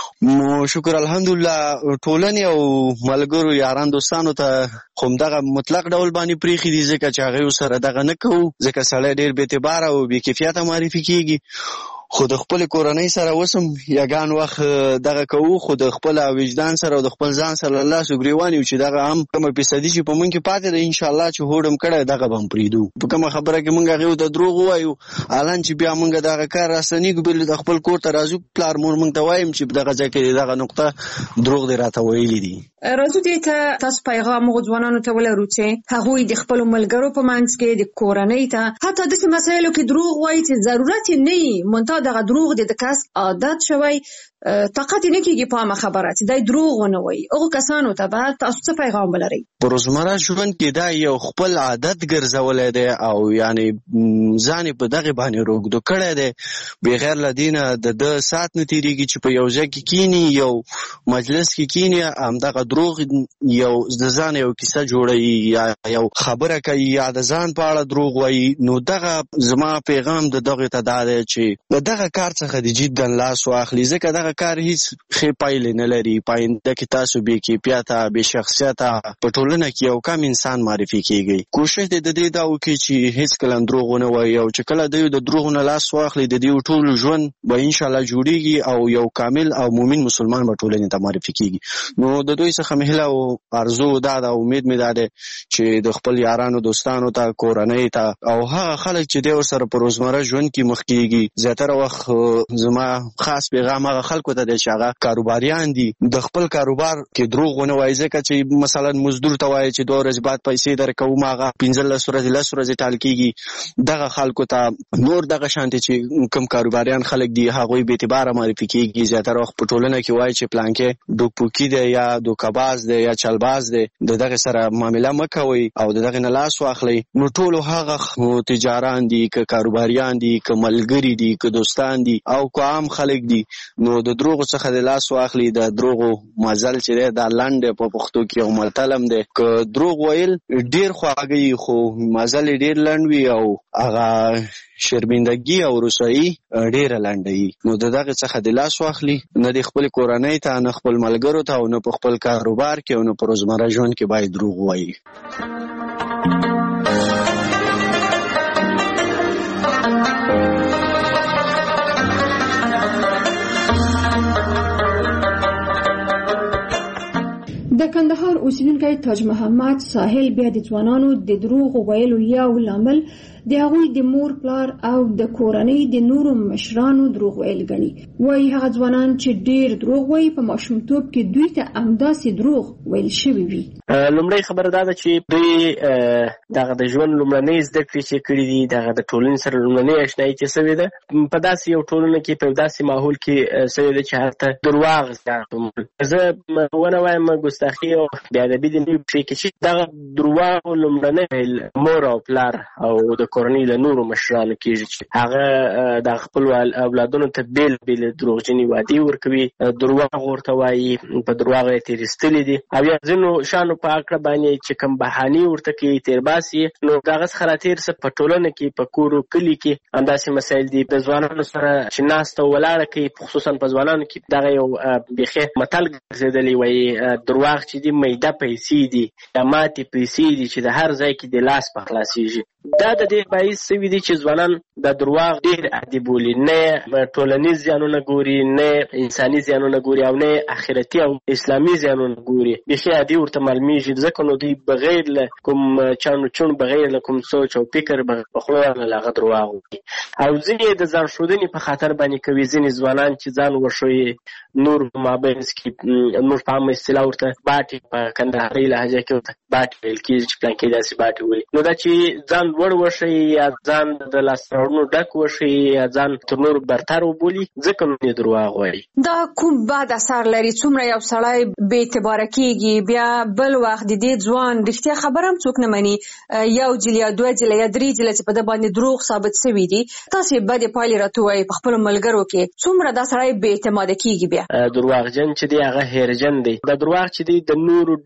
نو شکر الحمدلله ټولنې او ملګرو یاران دوستانو ته خو همدغه مطلق ډول باندې پرېښي دي، ځکه چې هغوی سره دغه نه کوو، ځکه سړی ډېر بې اعتباره او بې کیفیته معرفي کېږي. خو د خپل کورنۍ سره اوس هم یګان وخت دغه کوو، خو د خپل وجدان سره او د خپل ځان سره الله سو ګریوان یو چې دغه هم کومه فیصدي چې په مونږ کې پاتې ده انشاءالله چې هوډ هم کړی دغه به هم پرېږدو. په کومه خبره کې مونږ هغې ته دروغ ووایو، حالان چې بیا مونږ دغه کار راستنېږو، بل د خپل کور ته راځو، پلار مور مونږ ته وایم چې دغه ځای کې دغه نقطه دروغ دې راته ویلي دي. راځو دې ته تاسو پیغام هغو ځوانانو ته ولرو چې هغوی د خپلو ملګرو په منځ کې د کورنۍ ته حتی داسې مسایلو کې دروغ وایي چې ضرورت یې نه وي، منتها دغه دروغ د کس عادت شوی، طاقت نه کېږي په عامه خبره چې دی دروغ ونه وایي. هغو کسانو ته به تاسو څه پیغام ولرئ؟ په روزمره ژوند کې دا یو خپل عادت ګرځولی دی او یعنې ځان یې په دغې باندې روږدو کړی دی، بغیر له دې نه د ده ساعت نه تېرېږي چې په یو ځای کې کښېني، یو مجلس کې کښېني، همدغه دروغ یو د ځان یو کیسه جوړوي یا یو خبره کوي یا د ځان په اړه دروغ وایي. نو دغه زما پیغام د دغې ته دا دی چې د دغه کار څخه د جدا لاس واخلي، ځکه دغه کار هیڅ ښې پایلې نه لري. په آینده کې تاسو بې کیفیته بې شخصیته په ټولنه کې یو کم انسان معرفي کېږئ. کوشش دې د دې دا وکړي چې هېڅکله دروغ ونه وایي، او چې کله دوی د دروغو نه لاس واخلي د دوی ټول ژوند به انشاءالله جوړېږي او یو کامل او مومن مسلمان به ټولنې ته معرفي کېږي. نو د دوی څخه مې هیله او ارزو دا ده، امید مې دا دی چې د خپل یارانو دوستانو ته، کورنۍ ته او هغه خلک چې دی ورسره په روزمره ژوند کې مخ کېږي، زیاتره وخت زما خاص پیغام هغه خلکو ته دی چې هغه کاروباریان دي، د خپل کاروبار کې دروغ ونه وایي، ځکه چې مثلا مزدور ته وایي چې دوه ورځې بعد پیسې درکوم، هغه پنځلس ورځې لس ورځې ټال کېږي. دغه خلکو ته نور دغه شانتې چې کوم کاروباریان خلک دي هغوی بې اعتباره معرفي کېږي. زیاتره وخت په ټولنه کې وایي چې پلانکې ډوکپوکي دی یا دوکهباز دی یا چلباز دی، د دغې سره معامله مه کوئ او د دغې نه لاس واخلئ. نو ټولو هغه تجاران دي، که کاروباریان دي، که ملګري دي، که دوستان دي او که عام خلک دي، نو د دروغو څخه د لاس واخلي. د دروغو مزل چې دی دا لنډ دی، په پښتو کې یو متل هم دی، که دروغ ویل ډېر خواږه وي خو مزل یې ډېر لنډ وي او هغه شرمندګي او رسوایي ډېره لنډه وي. نو د دغې څخه د لاس واخلي، نه د خپلې کورنۍ ته، نه خپل ملګرو ته او نه په خپل کاروبار کې او نه په روزمره ژوند کې باید دروغ ووایي. د کندهار اوسیدونکی تاج محمد ساحل بیا د ځوانانو د دروغ ویلو یو لامل د هغوی د مور پلار او د کورنۍ د نورو مشرانو دروغ ویل ګڼي. وایي هغه ځوانان چې ډیر دروغ وایي په ماشومتوب کې دوی ته همداسې دروغ ویل شوي وي. لومړی خبره دا ده چې دوی دغه د ژوند لومړنۍ زده کړې چې کړي دي، دغه د ټولنې سره لومړنۍ اشنایي چې سوې ده، په داسې یو ټولنه کې په داسې ماحول کې سوې ده چې هلته درواغ زیات. زه ونه وایم ګستاخي او بېادبي دې نه وي کې چې دغه درواغ لومړنۍ مور او پلار او د کورنۍ له نورو مشرانو کېږي چې هغه د خپلو اولادونو ته بېل بېل دروغجنې وعدې ورکوي، درواغ ورته وایي، په درواغ یې تېرېستلي دي، او یا ځینو شیانو په هکله باندې چې کوم بهانې ورته کوي تېرباسي، نو د هغه څخه راتېر څه په ټولنه کې په کور و کلي کې همداسې مسایل دي. د ځوانانو سره چې ناسته ولاړه کوي، خصوصا په ځوانانو کې دغه یو بیخي متل ګرځېدلی وایي درواغ چې دي میده پیسې دي یا ماتې پیسې دي چې د هر ځای کې د لاس په خلاصېږي. دا د دې باعث سوي دي چې ځوانان د درواغ ډېر عادي بولي، نه ټولنیز زیانونه ګوري، نه انساني زیانونه ګوري، او نه آخرتي او اسلامي زیانونه ګوري. بیخي عادي ورته معلومېږي، ځکه نو دوی بغیر له کوم چانو چون، بغیر له کوم سوچ او فکر په خوله له هغه درواغ وکړي. او ځینې د ځان ښودنې په خاطر باندې کوي، ځینې ځوانان چې ځان وښیي، نور په مابینځ کې نور په عامه اصطلاح ورته باټې، په کندهارۍ لهجه کې ورته باټې ویل کېږي چې پلانکي داسې باټې ولي. نو دا چې ځان لوړ وښیي یا ځان د لاسته راوړنو ډک وښیي یا ځان تر نورو برتر وبولي، ځکه نو یې درواغ وایي. دا کوم بد اثر لري؟ څومره یو سړی بې اعتباره کېږي، بیا بل وخت د دې ځوان رښتیا خبره هم څوک نه مني، یو جل یا دوه جله یا درې جله چې په ده باندې دروغ ثابت سوي دي، تاسې بدې پایلې راته وایي په خپلو ملګرو کې، څومره دا سړی بې اعتماده کېږي. بیا درواغجن چې دی هغه هیرجن دی. دا درواغ چې دی د نورو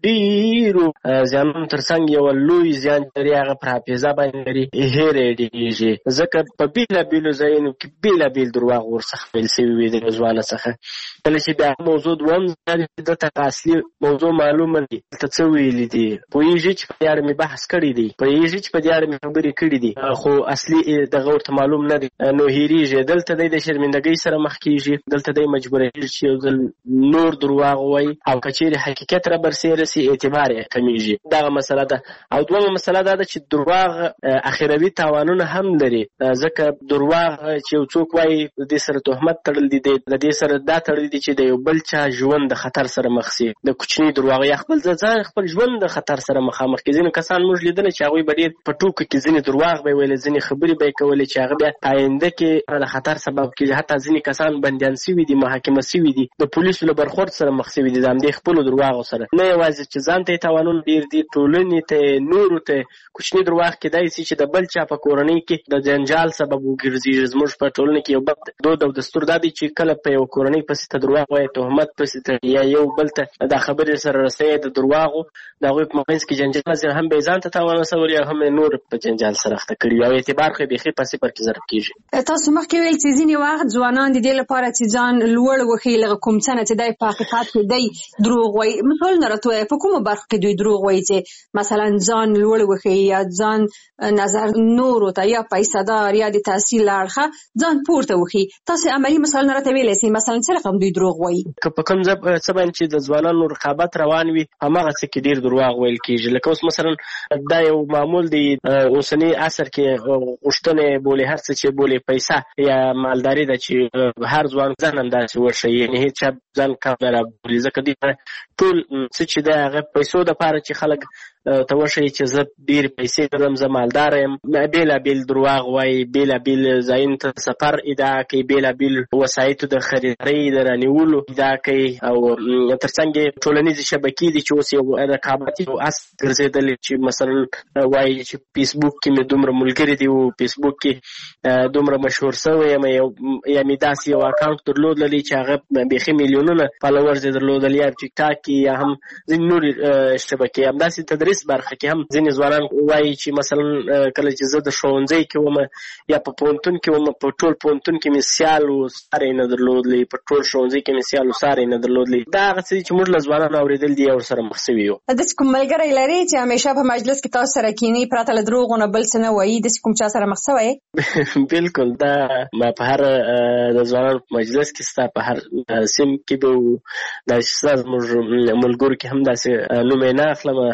ډېرو زیانونو تر څنګ یو لوی زیان لري، هغه پر حافظه باندې لري، هیره یې ډېرېږي، ځکه په بېلابېلو ځایونو کې بېلابېل درواغ ورڅخه ویل سوي وي د ځوانه څخه. کله چې بیا موضوع دوهم ځای دلته اصلي موضوع معلومه دي، دلته څه ویلي دي، پوهېږي چې په دې اړه مې بحث کړی دی، پوهېږي چې په دې اړه مې خبرې کړي دي، خو اصلي دغه ورته معلوم نه دی، نو هېرېږي. دلته دی د شرمندګۍ سره مخ کېږي، دلته دی مجبورېږي چې یو ځل نور درواغ وایي، او که چېرې حقیقت را برسېره سي اعتبار یې کمیږي. دغه مسله ده. او دویمه مسله دا ده چې درواغ اخروي تاوانونه هم لري، ځکه درواغ چې یو څوک وایي د دې سره تهمت تړل دي، د دې سره دا تړل دي چې د یو بل چا ژوند د خطر سره مخ سي. د کوچني درواغ یا خپل ځان خپل ژوند د خطر سره مخامخ کړي. ځینې کسان موږ لیدل چې هغوی به ډېر په ټوکو کې ځینې درواغ به یې ویل، ځینې خبرې به یې کولې چې هغه بیا په آینده کې د خطر سبب کېږي. حتی ځینې کسان بندیان سوي دي، محاکمه سوي دي، د پولیسو له برخورد سره مخ سوي دي د همدې خپلو درواغو سره. نه یوازې چې ځان ته یې تاوانونه ډېر دي، ټولنې ته، نورو ته. کوچني درواغ کېدای سي چې د بل چا په کورنۍ کې د جنجال سبب وګرځي. زموږ په ټولنه کې یو بد دود او دستور دا دی چې کله په یو کورنۍ پسې ته درواغ وایي، تهمت پسې ته یا یو بل ته دا خبرې سره رسوي د درواغو، د هغوی په منځ کې جنجال هم به یې ځان ته تاوان رسولي او هم یې نور په جنجال سره اخته کړي، او اعتبار خو یې بیخي په صفر کې ضرب کېږي. تاسو مخکې ویل چې ځینې وخت ځوانان د دې لپاره چې ځان لوړ وښیي، لکه کوم څه نه چې دی په حقیقت کې دی دروغ وایي. مثالونه راته وایه، په کومه برخه کې دوی دروغ وایي چې مثلا ځان لوړ وښیي یا ځان نظر نورو ته یا پیسه دار یا د تحصیل له اړخه ځان پورته وښیي؟ تاسې عملي مثالونه راته ویلی سئ، مثلا څه رقم دوی دروغ وایي؟ که په کوم څه باندې چې د ځوانانو رقابت روان وي، هماغه څه کې ډېر درواغ ویل کېږي. لکه اوس مثلا دا یو معمول دی، اوسني عصر کې غوښتنې بولي، هر څه چې بولي پیسه یا مالداري ده چې هر ځوان ځان همداسې وښیي، یعنې هېڅ چا ځان کم نه رابولي، ځکه دوی ټول څه چې دی هغه پیسو دپاره چې خلک ته وښیي چې زه ډېرې پیسې لرم، زه مالداره یم. بېلابېل درواغ وایي، بېلابېل ځایونو ته سفر ادعا کوي، بېلابېل وسایطو د خریدارۍ د رانیولو ادعا کوي، او تر څنګ یې ټولنیزې شبکې دي چې اوس یو رقابت یو اصل ګرځېدلی، چې مثلا وایي چې فیسبوک کې مې دومره ملګري دي، او فیسبوک کې دومره مشهور سوی یم، یا مې داسې یو اکاونټ درلودلی چې هغه بیخي میلیونونه فالوورز یې درلودل، یا ټیک ټاک کې یا هم ځینې نورې شبکې. همداسې تدریس برخه کې هم ځینې ځوانان وایي چې مثلا کله چې زه د ښوونځي کې وم یا په پوهنتون کې وم، په ټول پوهنتون کې مې سیال و ساری نه درلودلی، په ټول ښوونځي کې مې سیال و ساری نه درلودلی. دا هغه څه دي چې موږ له ځوانانو اورېدل دي او ورسره مخ سوي یو. داسې کوم ملګری لرې چې همیشه په مجلس کې تاسو سره کښېني، پرته له دروغو نه بل څه نه وایي؟ داسې کوم چا سره مخ سوی؟ بلکل، دا ما په هر د ځوانانو په مجلس کې ستا په هر سیم کې به داسې ستا زموږ ملګرو کې هم داسې نوم یې نه اخلم، ملګری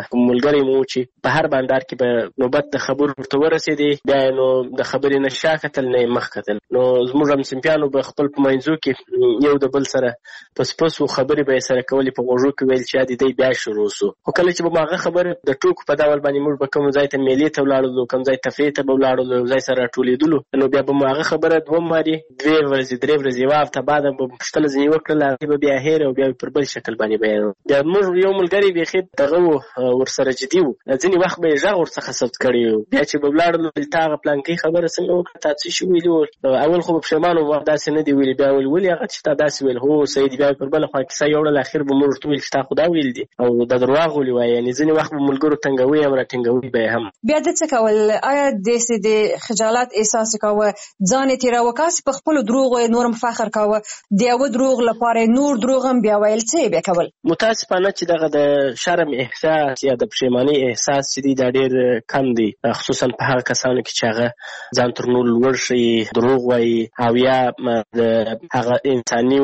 ملګری مو چې په هر بندر کې به نوبت د خبرو ورته ورسېدې، بیا نو د خبرې نه شا کتل نه مخ کتل. نو زموږ هم سمپیانو به خپل په منځو کې یو د بل سره پس پس خبرې به سره کولې، په غوږو کې ویل چې دی بیا شروع سو. خو کله چې به هغه خبره د ټوکو په ډول باندې موږ به کوم ځای ته میلې ته ولاړو، کوم ځای تفریح ته به ولاړو، یو ځای سره ټولېدلو، نو بیا به هغه خبره دوه ماري دوه ورځې درې ورځې یوه هفته بعد به پوښتنه ځینې وکړله، هغې به بیا هېر او بیا پر بل شکل باندې بیان. بیا موږ یو ملګري بیخي دغه و ورسره جدي و، ځینې وخت به یې غږ ورڅخه ثبت کړی و، بیا چې به ولاړلو تا هغه پلانکۍ خبره څنګه وکړه، تا څه شي ویلي و؟ اول خو به پښیمان وم داسې نه دي ویلي، بیا ویل ولې هغه چې تا داسې ویل؟ هو صحیح دي. بیا پر بله خوا کیسه یوړل، اخر به موږ ورته ویل چې تا خو دا ویل دي او دا درواغ ولې وایې. یعنې ځینې وخت به ملګرو تنګوي هم راټینګوي به یې هم. بیا ده څه کول؟ آیا داسې د خجالت احساس کاوه، ځان یې تېراوه، کاسې په خپلو دروغو یې نور هم فخر کاوه، د یوه دروغ لپاره نور دروغ هم بیا ویل، څه یې بیا کول؟ متاسفانه چې دغه د شرم احساس یا د پښیمانۍ احساس چې دی دا ډېر کم دی، خصوصا په هغه کسانو کې چې هغه ځان تر نور لوړ ښیي، دروغ وایي، او یا د هغه انساني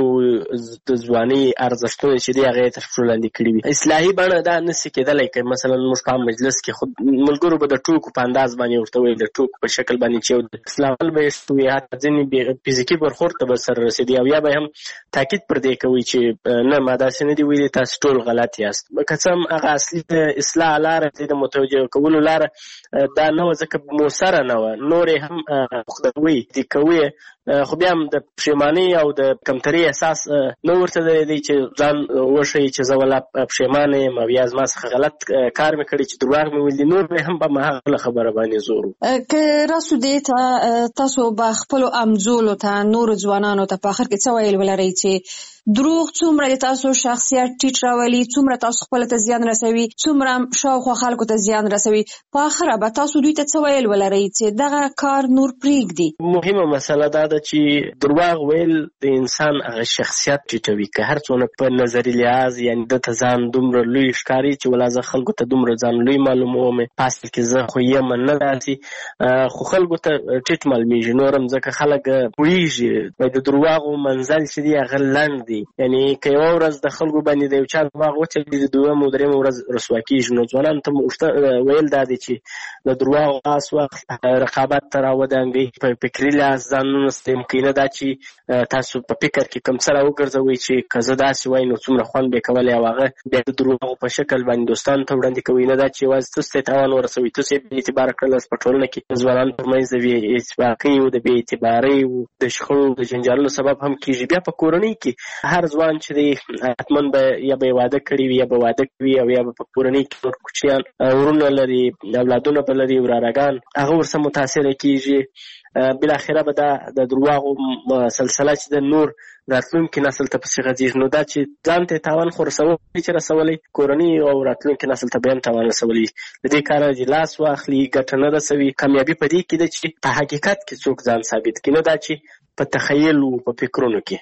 د ځوانۍ ارزښتونه چې دی هغه یې تر پښو لاندې کړي وي. اصلاحي بڼه دا نسي کېدلی که مثلا موږ په مجلس کې خود ملګرو به د ټوکو په انداز باندې ورته ویل، د ټوکو په شکل باندې چې یو اصلاح ول به یې شوي، حتی ځینې فزیکي برخورد ته به سره رسېدي، او یا به هم تاکید پر دې کوي چې نه ما داسې نه دي ویلي، تاسو ټول غلط یاست. که څه هم هغه اصلي د اصلاح لاره د متوجه کولو لاره دا نه وه، ځکه مؤثره نه وه، نور یې هم پخدوي دي کوي، خو بیا هم د پښیمانۍ او د کمترۍ احساس نه ورته دی چې ځان وښیي چې زه ولا پښیمانه یم او یا زما څخه غلط کار مې کړی چې دروغ مې ویل دي، نور به هم په هماغه خبره باندې زور و. که راسو دې ته تاسو به خپلو همزولو ته نورو ځوانانو ته په آخر کې څه ویل ولرئ چې دروغ څومره د تاسو شخصیت ټیټ راولي، څومره تاسو خپل ته زیان رسوي، څومره شاوخوا خلکو ته زیان رسوي، په آخره به تاسو دوی ته څه ویل ولرئ چې دغه کار نور پرېږدي؟ مهمه مسله دا ده چې دروغ ویل د انسان هغه شخصیت ټیټوي، که هر څونه په نظري لحاظ یعنې ده ته ځان دومره لوی ښکاري چې ولا زه خلکو ته دومره ځان لوی معلوموم، په اصل کې زه خو یم نه داسې، خو خلکو ته ټیټ معلومیږي، نور هم ځکه خلک پوهېږي د دروغو منزل چې دی هغه لنډ دی. یعنې که یوه ورځ د خلکو باندې د یو چا دروغ وچلېږي، د دویمه او درېیمه ورځ رسوا کېږي. نو ځوانانو ته ویل دا دی چې د دروغو خاص وخت رقابت ته راودانګئ، په فکري لحاظ ځانونه ستایمکئ، نه دا چې تاسو په فکر کې کوم څه راوګرځوئ چې که زه داسې وای نو څومره خوند به یې کولی، او هغه بیا د دروغو په شکل باندې دوستانو ته وړاندې کوئ، نه دا چې یوازې تاسو ته یې تاوان ورسوئ، تاسو یې بې اعتباره کړلاست. په ټولنه کې د ځوانانو تر منځ د بې اتفاقۍ او د بې اعتبارۍ او د شخړو د جنجالونو سبب هم کېږي. بیا په کورنۍ کې هر ځوان چې دی حتما به یا به یې واده کړي وي یا به واده کوي، او یا به په کورنۍ کې نور کوچیان ورونه لري، اولادونه به لري، ورارګان، هغه ورسره متاثره کېږي. بالاخره به دا د دروغو سلسله چې د نور راتلونکي نسل ته پسې غځېږي، نو دا چې ځان ته یې تاوان خو رسولی چې رسولی، کورنۍ او راتلونکي نسل ته به هم تاوان رسولی. د دې کاره چې لاس واخلي ګټه نه رسوي. کامیابي په دې کې ده چې په حقیقت کې څوک ځان ثابت کړي، نه دا چې په تخیل و په فکرونو کې.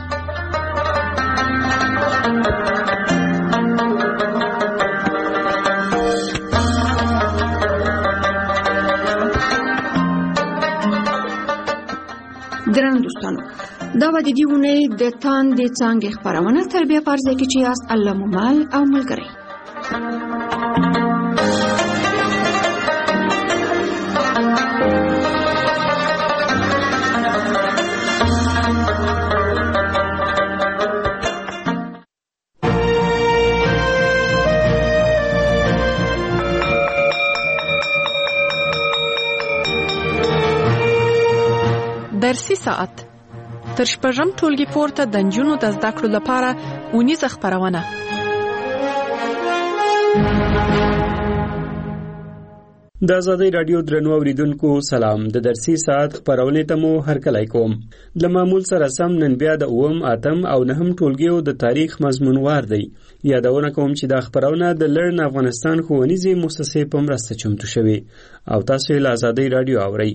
ګرانو دوستانو، دا به د دې اونۍ د تاندې څانګې خپرونه تر بیا په ځای کې چې یاست الله مو مل او ملګری. درسي ساعت تر شپږم ټولګي پورته د نجونو د زده کړو لپاره اونیزه خپرونه. د آزادۍ راډیو درنو اوریدونکو سلام. د درسي ساعت خپرونې ته مو هرکلی کوم. له معمول سره سم نن بیا د اووم، اتم او نهم ټولګیو د تاریخ مضمونوار دی. یادونه کوم چې دا خپرونه د لرن افغانستان ښوونیزې مؤسسې په مرسته چمتو شوې او تاسو یې له آزادۍ راډیو اورئ.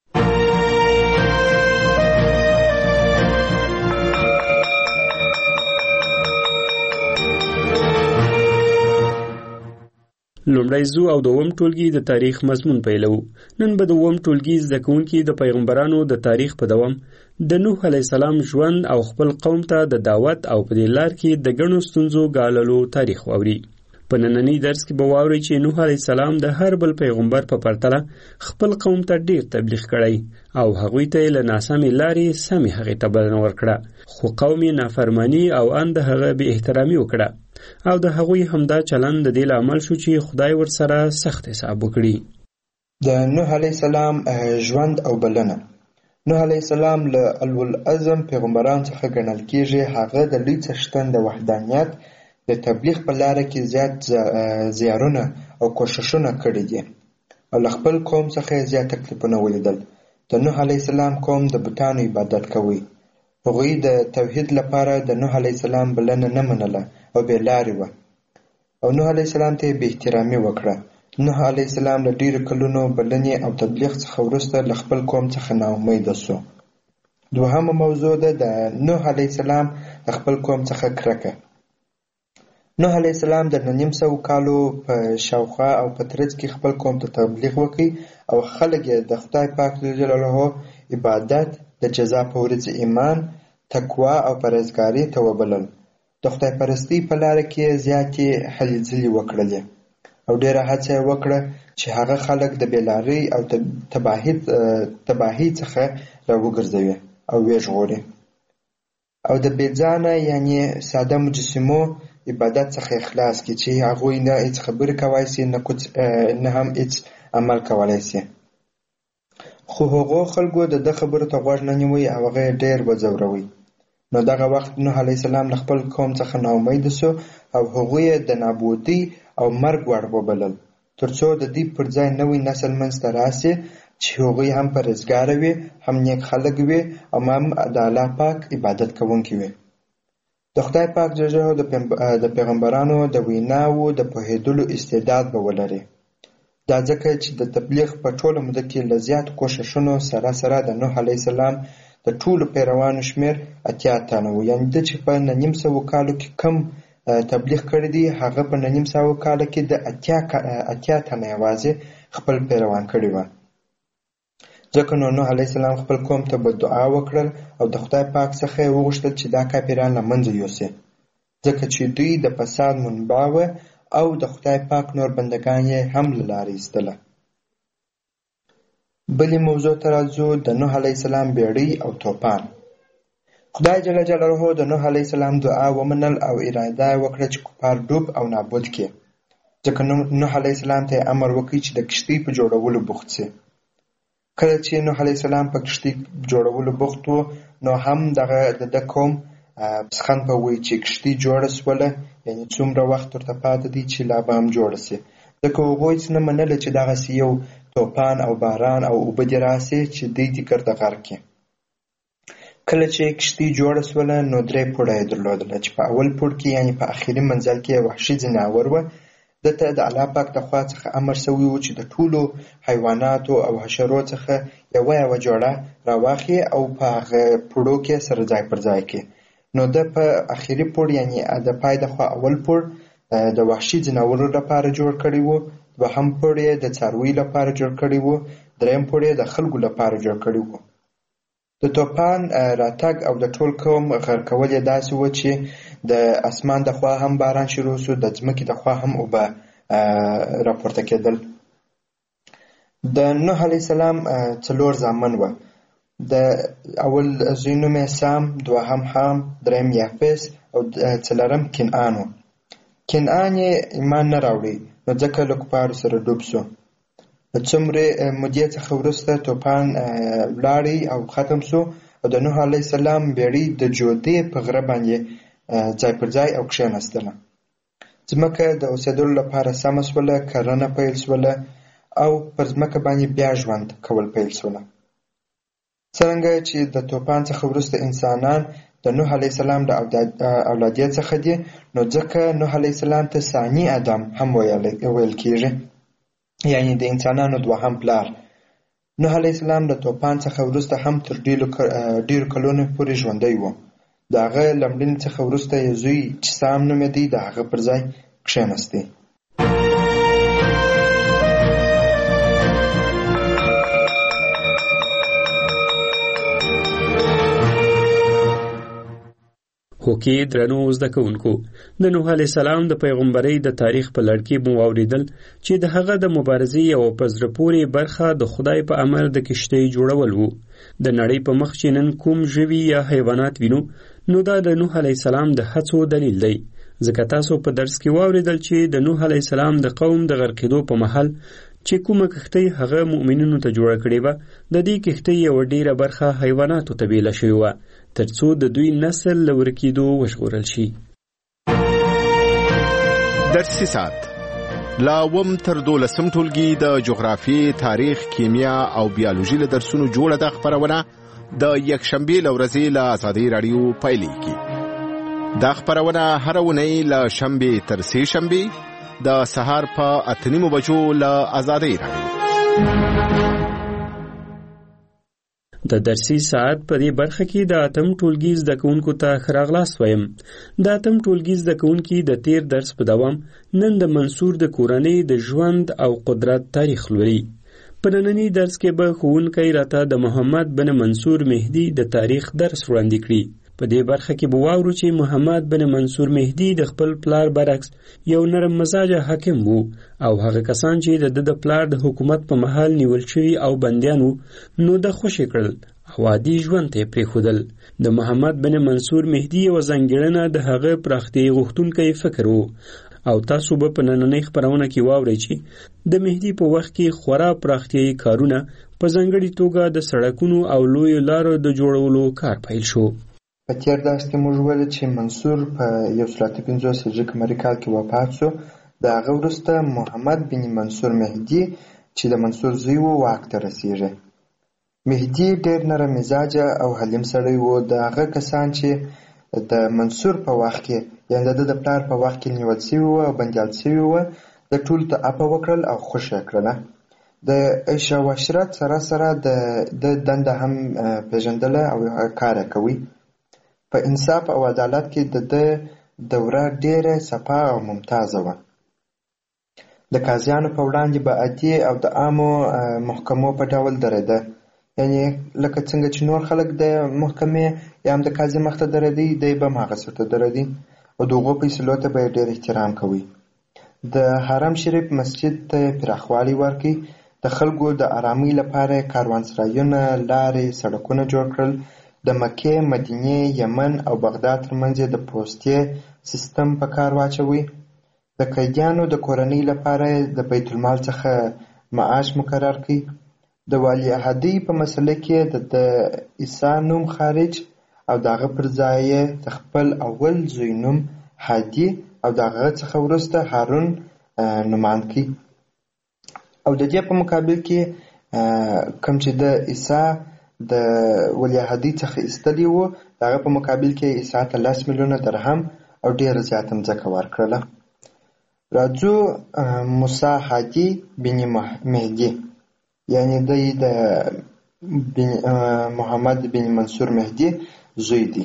لومړی زو او دوم ټولګي د تاریخ مضمون پیلو. نن به د دوم ټولګي زده کوونکي د پیغمبرانو د تاریخ په دوام د نوح علیه السلام ژوند او خپل قوم ته د دعوت او په دې لار کې د ګڼو ستونزو ګاللو تاریخ واوري. په نننی درس کې به واورئ چې نوح علیه السلام د هر بل پیغمبر په پرتله خپل قوم ته ډیر تبلیغ کړی او هغوی ته له ناسمې لارې سمې هغې ته بلنه ورکړه، خو قوم یې نافرماني او ان د هغه بې احترامي وکړه او د هغوی همدا چلند د دې لامل شو چې خدای ورسره سخت حساب وکړي. د نوح علیه السلام ژوند او بلنه. نوح علیه السلام له اولوالعزم پیغمبرانو څخه ګڼل کیږي. هغه د لوی څښتن د وحدانیت د تبلیغ په لاره کې زیات زیارونه او کوښښونه کړي دي او له خپل قوم څخه زیات تکلیفونه ولیدل. د نوح علیه السلام قوم د بتانو عبادت کوي. هغوی د توحید لپاره د نوح علیه السلام بلنه نه منله او بې لارې وه او نوح علیه السلام ته یې بې احترامي وکړه. نوح علیه السلام له ډېرو کلونو بلنې او تبلیغ څخه وروسته له خپل قوم څخه ناامیده سو. دوهمه موضوع ده د نوح علیه السلام د خپل قوم څخه کرکه. نوح علیه السلام د نیم سوو کالو په شاوخوا او په ترڅ کې خپل قوم ته تبلیغ وکړي او خلک یې د خدای پاک جل جلاله عبادت، د جزا په ورځ ایمان، تقوا او پرهیزګاري ته وبلل. د خدای پرستۍ په لاره کې زیاتې هلې ځلې وکړلې او ډېره هڅه یې وکړه چې هغه خلک د بېلارۍ او تباهۍ تباهۍ څخه راوګرځوي او ویې ژغوري او د بېځانه یعنې ساده مجسمو عبادت څخه اخلاص کړي چې هغوی نه هېڅ خبرې کولی سي نه هم هېڅ عمل کولی سي. خو هغو خلکو د ده خبرو ته غوږ نه نیوی او هغه یې ډېر وځوروی. نو دغه وخت نوح علیه السلام له خپل قوم څخه ناامیده سو او هغوی یې د نابودۍ او مرګ وړ وبلل تر څو د دوی پر ځای نوی نسل منځته راسي چې هغوی هم پرهیزګاره وي، هم نیک خلک وي او هم د الله پاک عبادت کوونکي وي. د خدای پاک جل جلاله د پیغمبرانو د ویناوو د پوهېدلو استعداد به ولري. دا ځکه چې د تبلیغ په ټوله موده کې له زیاتو کوښښونو سره سره د نوح علیه السلام د ټولو پیروانو شمېر اتیا تنه و. یعنې ده چې په نیم سوو کالو کې کم تبلیغ کړی دی هغه په نیم سوو کاله کې د اتیا اتیا تنه یوازې خپل پیروان کړي وه. ځکه نو نوح علیه السلام خپل قوم ته به دعا وکړل او د خدای پاک څخه یې وغوښتل چې دا کافران له منځه یوسي، ځکه چې دوی د فساد منبع وه او د خدای پاک نور بندگان یې هم له لارې ایستله. بلې موضوع ته راځو، د نوح علیه السلام بیړۍ او توپان. خدای جل جلاله د نوح علیه السلام دعا ومنل او اراده یې وکړه چې کفار ډوب او نابود کړي. ځکه نوح علیه السلام ته یې امر وکړي چې د کښتۍ په جوړولو بوخت سي. کله چې نوح علیه السلام په کښتۍ جوړولو بوخت و نو هم دغه د ده قوم پسخند به وایي چې کښتۍ جوړه سوله، یعنې څومره وخت ورته پاته دی چې لا به هم جوړه سي. ځکه هغوی هېڅ نه منله چې دغسې یو توپان او باران او اوبه دې راسي چې دوی دې ګرده غرق کړي. کله چې کښتۍ جوړه سوله نو درې پوړه یې درلودله چې په اول پوړ کې یعنې په اخري منزل کې یې وحشي ځناور وه. ده ته د الله پاک د خوا څخه امر سوی و چې د ټولو حیواناتو او حشرو څخه یوه یوه جوړه راواخلي او په هغه پوړو کې سره ځای پر ځای کړي. نو ده په اخري پوړ یعنې د پای د خوا اول پوړ د وحشي ځناورو لپاره جوړ کړی و، دوهم پوړ یې د څارویو لپاره جوړ کړی و، دریم پوړ یې د خلکو لپاره جوړ کړی و. د توپان راتګ او د ټول قوم غرقول یې داسې و چې د اسمان د خوا هم باران شروع سو، د ځمکې د خوا هم اوبه راپورته کېدل. د نوح علیه السلام څلور زامن وه. د اول زوی نوم یې سام، دوهم حام، دریم یافس او څلورم کنعان و. کنعان یې ایمان نه راوړی نو ځکه له کفارو سره ډوب سو. له څومرې مودې څخه وروسته توپان ولاړی او ختم سو او د نوح علیه السلام بیړۍ د جودې په غره باندې ځای پر ځای او کښېناستله. ځمکه د اوسېدلو لپاره سمه سوله، کرنه پیل سوله او پر ځمکه باندې بیا ژوند کول پیل سوله. څرنګه چې د توپان څخه وروسته انسانان د نوح علیه السلام د اولادیت څخه دي نو ځکه نوح علیه السلام ته ثاني ادم هم ویل کېږي، یعنې د انسانانو دوهم پلار. نوح علیه السلام د توپان څخه وروسته هم تر ډېرو کلونو پورې ژوندی و. د هغه له مړینې څخه وروسته یې زوی چې سام نومېدی د هغه پر ځای کښېناستی. هوکې درنو زده کوونکو، د نوح علیه السلام د پیغمبرۍ د تاریخ په لړ کې مو واورېدل چې د هغه د مبارزې یوه په زړه پورې برخه د خدای په امر د کښتۍ جوړول و. د نړۍ په مخ چې نن کوم ژوي یا حیوانات وینو، نو دا د نوح علیه السلام د هڅو دلیل دی. ځکه تاسو په درس کې واورېدل چې د نوح علیه السلام د قوم د غرقېدو په مهال چې کومه کښتۍ هغه مؤمنینو ته جوړه کړې وه، د دې کښتۍ یوه ډېره برخه حیواناتو ته بیله شوې وه، تر څو د دوی نسل له ورکېدو وژغورل شي. درسي ساعت لا اووم تر دولسم ټولګي د جغرافیې، تاریخ، کیمیا او بیالوژي له درسونو جوړه ده خپرونه د یکشنبې له ورځې له ازادۍ راډیو پیلېږي. دا خپرونه هره اونۍ له شنبې تر سې شنبې د سهار په اته نیمو بجو له ازادۍ راډیو. د درسي ساعت په دې برخه کې د اتم ټولګي زده کوونکو ته ښه راغلاست وایم. د اتم ټولګي زده کوونکي د تیر درس په دوام نن د منصور د کورنۍ د ژوند او قدرت تاریخ لولي. په ننني درس کې به ښوونکی راته د محمد بن منصور مهدي د تاریخ درس وړاندې کړي. په دې برخه کې به واورو چې محمد بن منصور مهدي د خپل پلار برعکس یو نرم مزاجه حاکم وو، او هغه کسان چې د د پلار د حکومت په مهال نیول شوي او بندیان وو، نو د خوشې کړل او عادي ژوند ته پرېښودل. د محمد بن منصور مهدي یوه ځانګړنه د هغه پراختیايي غوښتونکی فکر وو، او تاسو به په نننۍ خپرونه کې واورئ چې د مهدي په وخت کې خورا پراختیايي کارونه، په ځانګړې توګه د سړکونو او لویو لارو د جوړولو کار پیل شو. په تیر درس کې موږ ویل چې منصور په یو سل اته پنځوس هجري قمري کال کې وفات شو. د هغه وروسته محمد بن منصور مهدي چې د منصور زوی و واک ته رسېږي. مهدي ډېر نرم مزاجه او حلیم سړی و. د هغه کسان چې د منصور په وخت کې یعنې د ده د پلار په وخت کې نیول سوي وو او بندیان سوي وو، د ټولو ته عفوه وکړل او خوښ یې کړله. د عیش او عشرت سره سره د ده دنده هم پېژندله او کار یې کوي. په انصاف او عدالت کې د ده دوره ډېره صفا او ممتازه وه. د قاضیانو په وړاندې به عادي او د عامو محکمو په ډول درېده، یعنې لکه څنګه چې نور خلک د محکمې یا هم د قاضي مخ ته درېدی، دی به هم هغسې ورته درېدی او د هغو فیصلو ته به یې ډېر احترام کوي. د حرم شریف مسجد ته پراخوالی ورکړي، د خلکو د آرامۍ لپاره کاروانسرایونه، لارې، سړکونه جوړ کړل. د مکې، مدینې، یمن او بغداد ترمنځ د پوستې سیستم په کار واچوي. د قیدیانو د کورنۍ لپاره د بیت المال څخه معاش مقرر کړي. د ولیعهدۍ په مسله کې د عیسی نوم خارج او د هغه پر ځای یې د خپل اول زوی نوم هادي او د هغه څخه وروسته هارون نومان کړي. او د دې په مقابل کې کوم چې د عیسی د ولیعهدۍ څخه ایستلي وو، د هغه په مقابل کې عیسی ته لس میلیونه درهم او ډېره زیاته مځکه ورکړله. راځو موسی هادي بن مهدي، یعنې دی د محمد بن منصور مهدي زوی دی.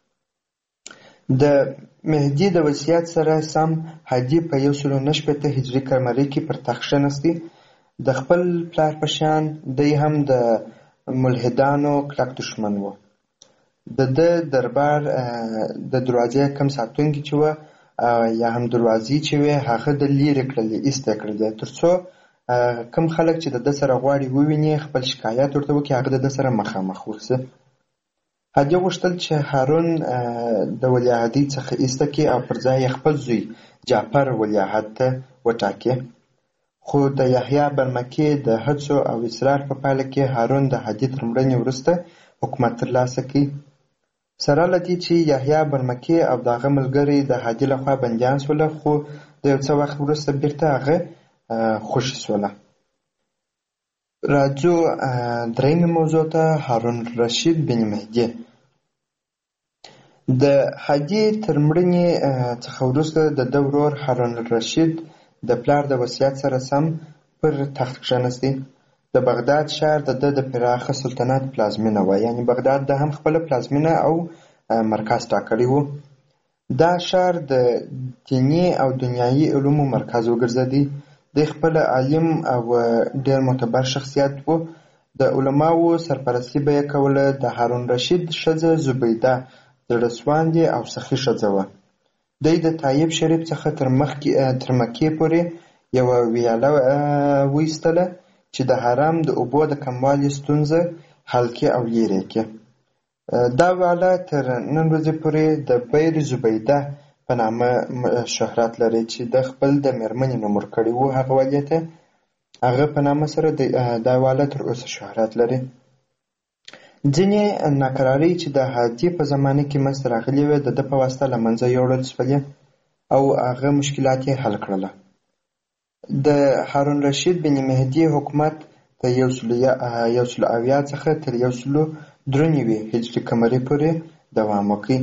د مهدي د وصیت سره سم هادي په یو سل نهه شپېته هجري قمري کې پر تخت کښېنستی. د خپل پلار په شان دی هم د ملحدانو کلک دښمن و. د ده دربار د دروازې کم ساتونکي چې وه یا هم دروازې چې وې، هغه د لیرې کړلې، ایسته یې کړلې، تر څو کم خلک چې د ده سره غواړي وویني، خپل شکایت ورته وکړي، هغه د ده سره مخامخ ورسي. هادي غوښتل چې هارون د ولیعهدۍ څخه ایسته کړي او پر ځای یې خپل زوی جعفر ولیعهد ته وټاکي. خو د یحیی برمکي د هڅو او اصرار په پایله کې هارون د هادي تر مړینې وروسته حکومت ترلاسه کړي. سره له دې چې یحیی برمکي او د هغه ملګري د هادي لخوا بندیان شوله، خو د یو څه وخت وروسته بیرته هغه خوشي شوله. راځو درېیمې موضوع ته، هارون رشید بن مهدي. د هادي تر مړینې څخه وروسته د ده ورور هارون رشید د پلار د وصیت سره سم پر تخت کښېنستی. د بغداد ښار د ده د پراخه سلطنت پلازمینه وه، یعنې بغداد د هم خپله پلازمینه او مرکز ټاکلی و. دا ښار د دیني او دنیایي علومو مرکز وګرځېدی. دی خپله عالم او ډېر معتبر شخصیت و. د علماو سرپرستي به یې کوله. د هارون رشید ښځه زبیده زړه سواندې او سخي ښځه وه. دوی د طایب شریف څخه تر مکې پورې یوه ویاله وایستله چې د حرم د اوبو د کموالي ستونزه حل کړي او لرې کړي. دا ویاله تر نن ورځې پورې د بیر زبیده په نامه شهرت لري چې د خپل د مېرمنې نوم ورکړی و هغه والي ته. هغه په نامه سره دا ویاله تر اوسه شهرت لري. ځینې ناکرارۍ چې د هادي په زمانه کې منځته راغلې وې د ده په واسطه له منځه یوړل شولې او هغه مشکلات یې حل کړله. د هارون رشید بن مهدي حکومت د یو سلو اویا څخه تر یو سلو درې نوي هجري قمري پورې دوام وکړ.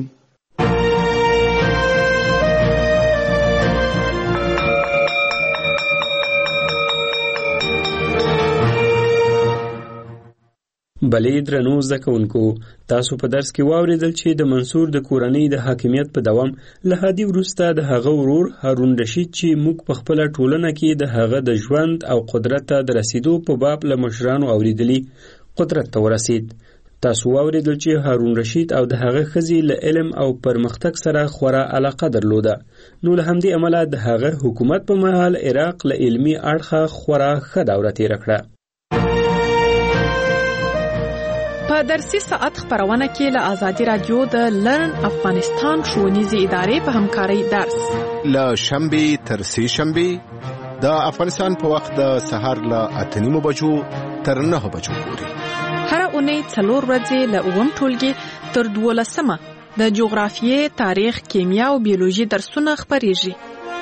بلې درنو زده کوونکو، تاسو په درس کې واورېدل چې د منصور د کورنۍ د حاکمیت په دوام له هادي وروسته د هغه ورور هارون رشید چې موږ په خپله ټولنه کې د هغه د ژوند او قدرت ته د رسیدو په باب له مشرانو اورېدلي قدرت ته ورسید. تاسو واورېدل چې هارون رشید او د هغه ښځې له علم او پرمختګ سره خورا علاقه درلوده، نو له همدې امله د هغه حکومت په مهال عراق له علمي اړخه خورا ښه دوره تېره کړه. په درسي ساعت خبرونه کې له آزادي رادیو د لرن افغانستان ښوونیزې ادارې په همکارۍ درس له شنبې تر سې شنبې د افغانستان په وخت د سهار له اته نیمو بجو تر نهو بجو پورې هر اونۍ څلور ورځې له اووم ټولګي تر دولسمه د جغرافیې، تاریخ، کیمیا او بیولوژي درسونه خپریږي.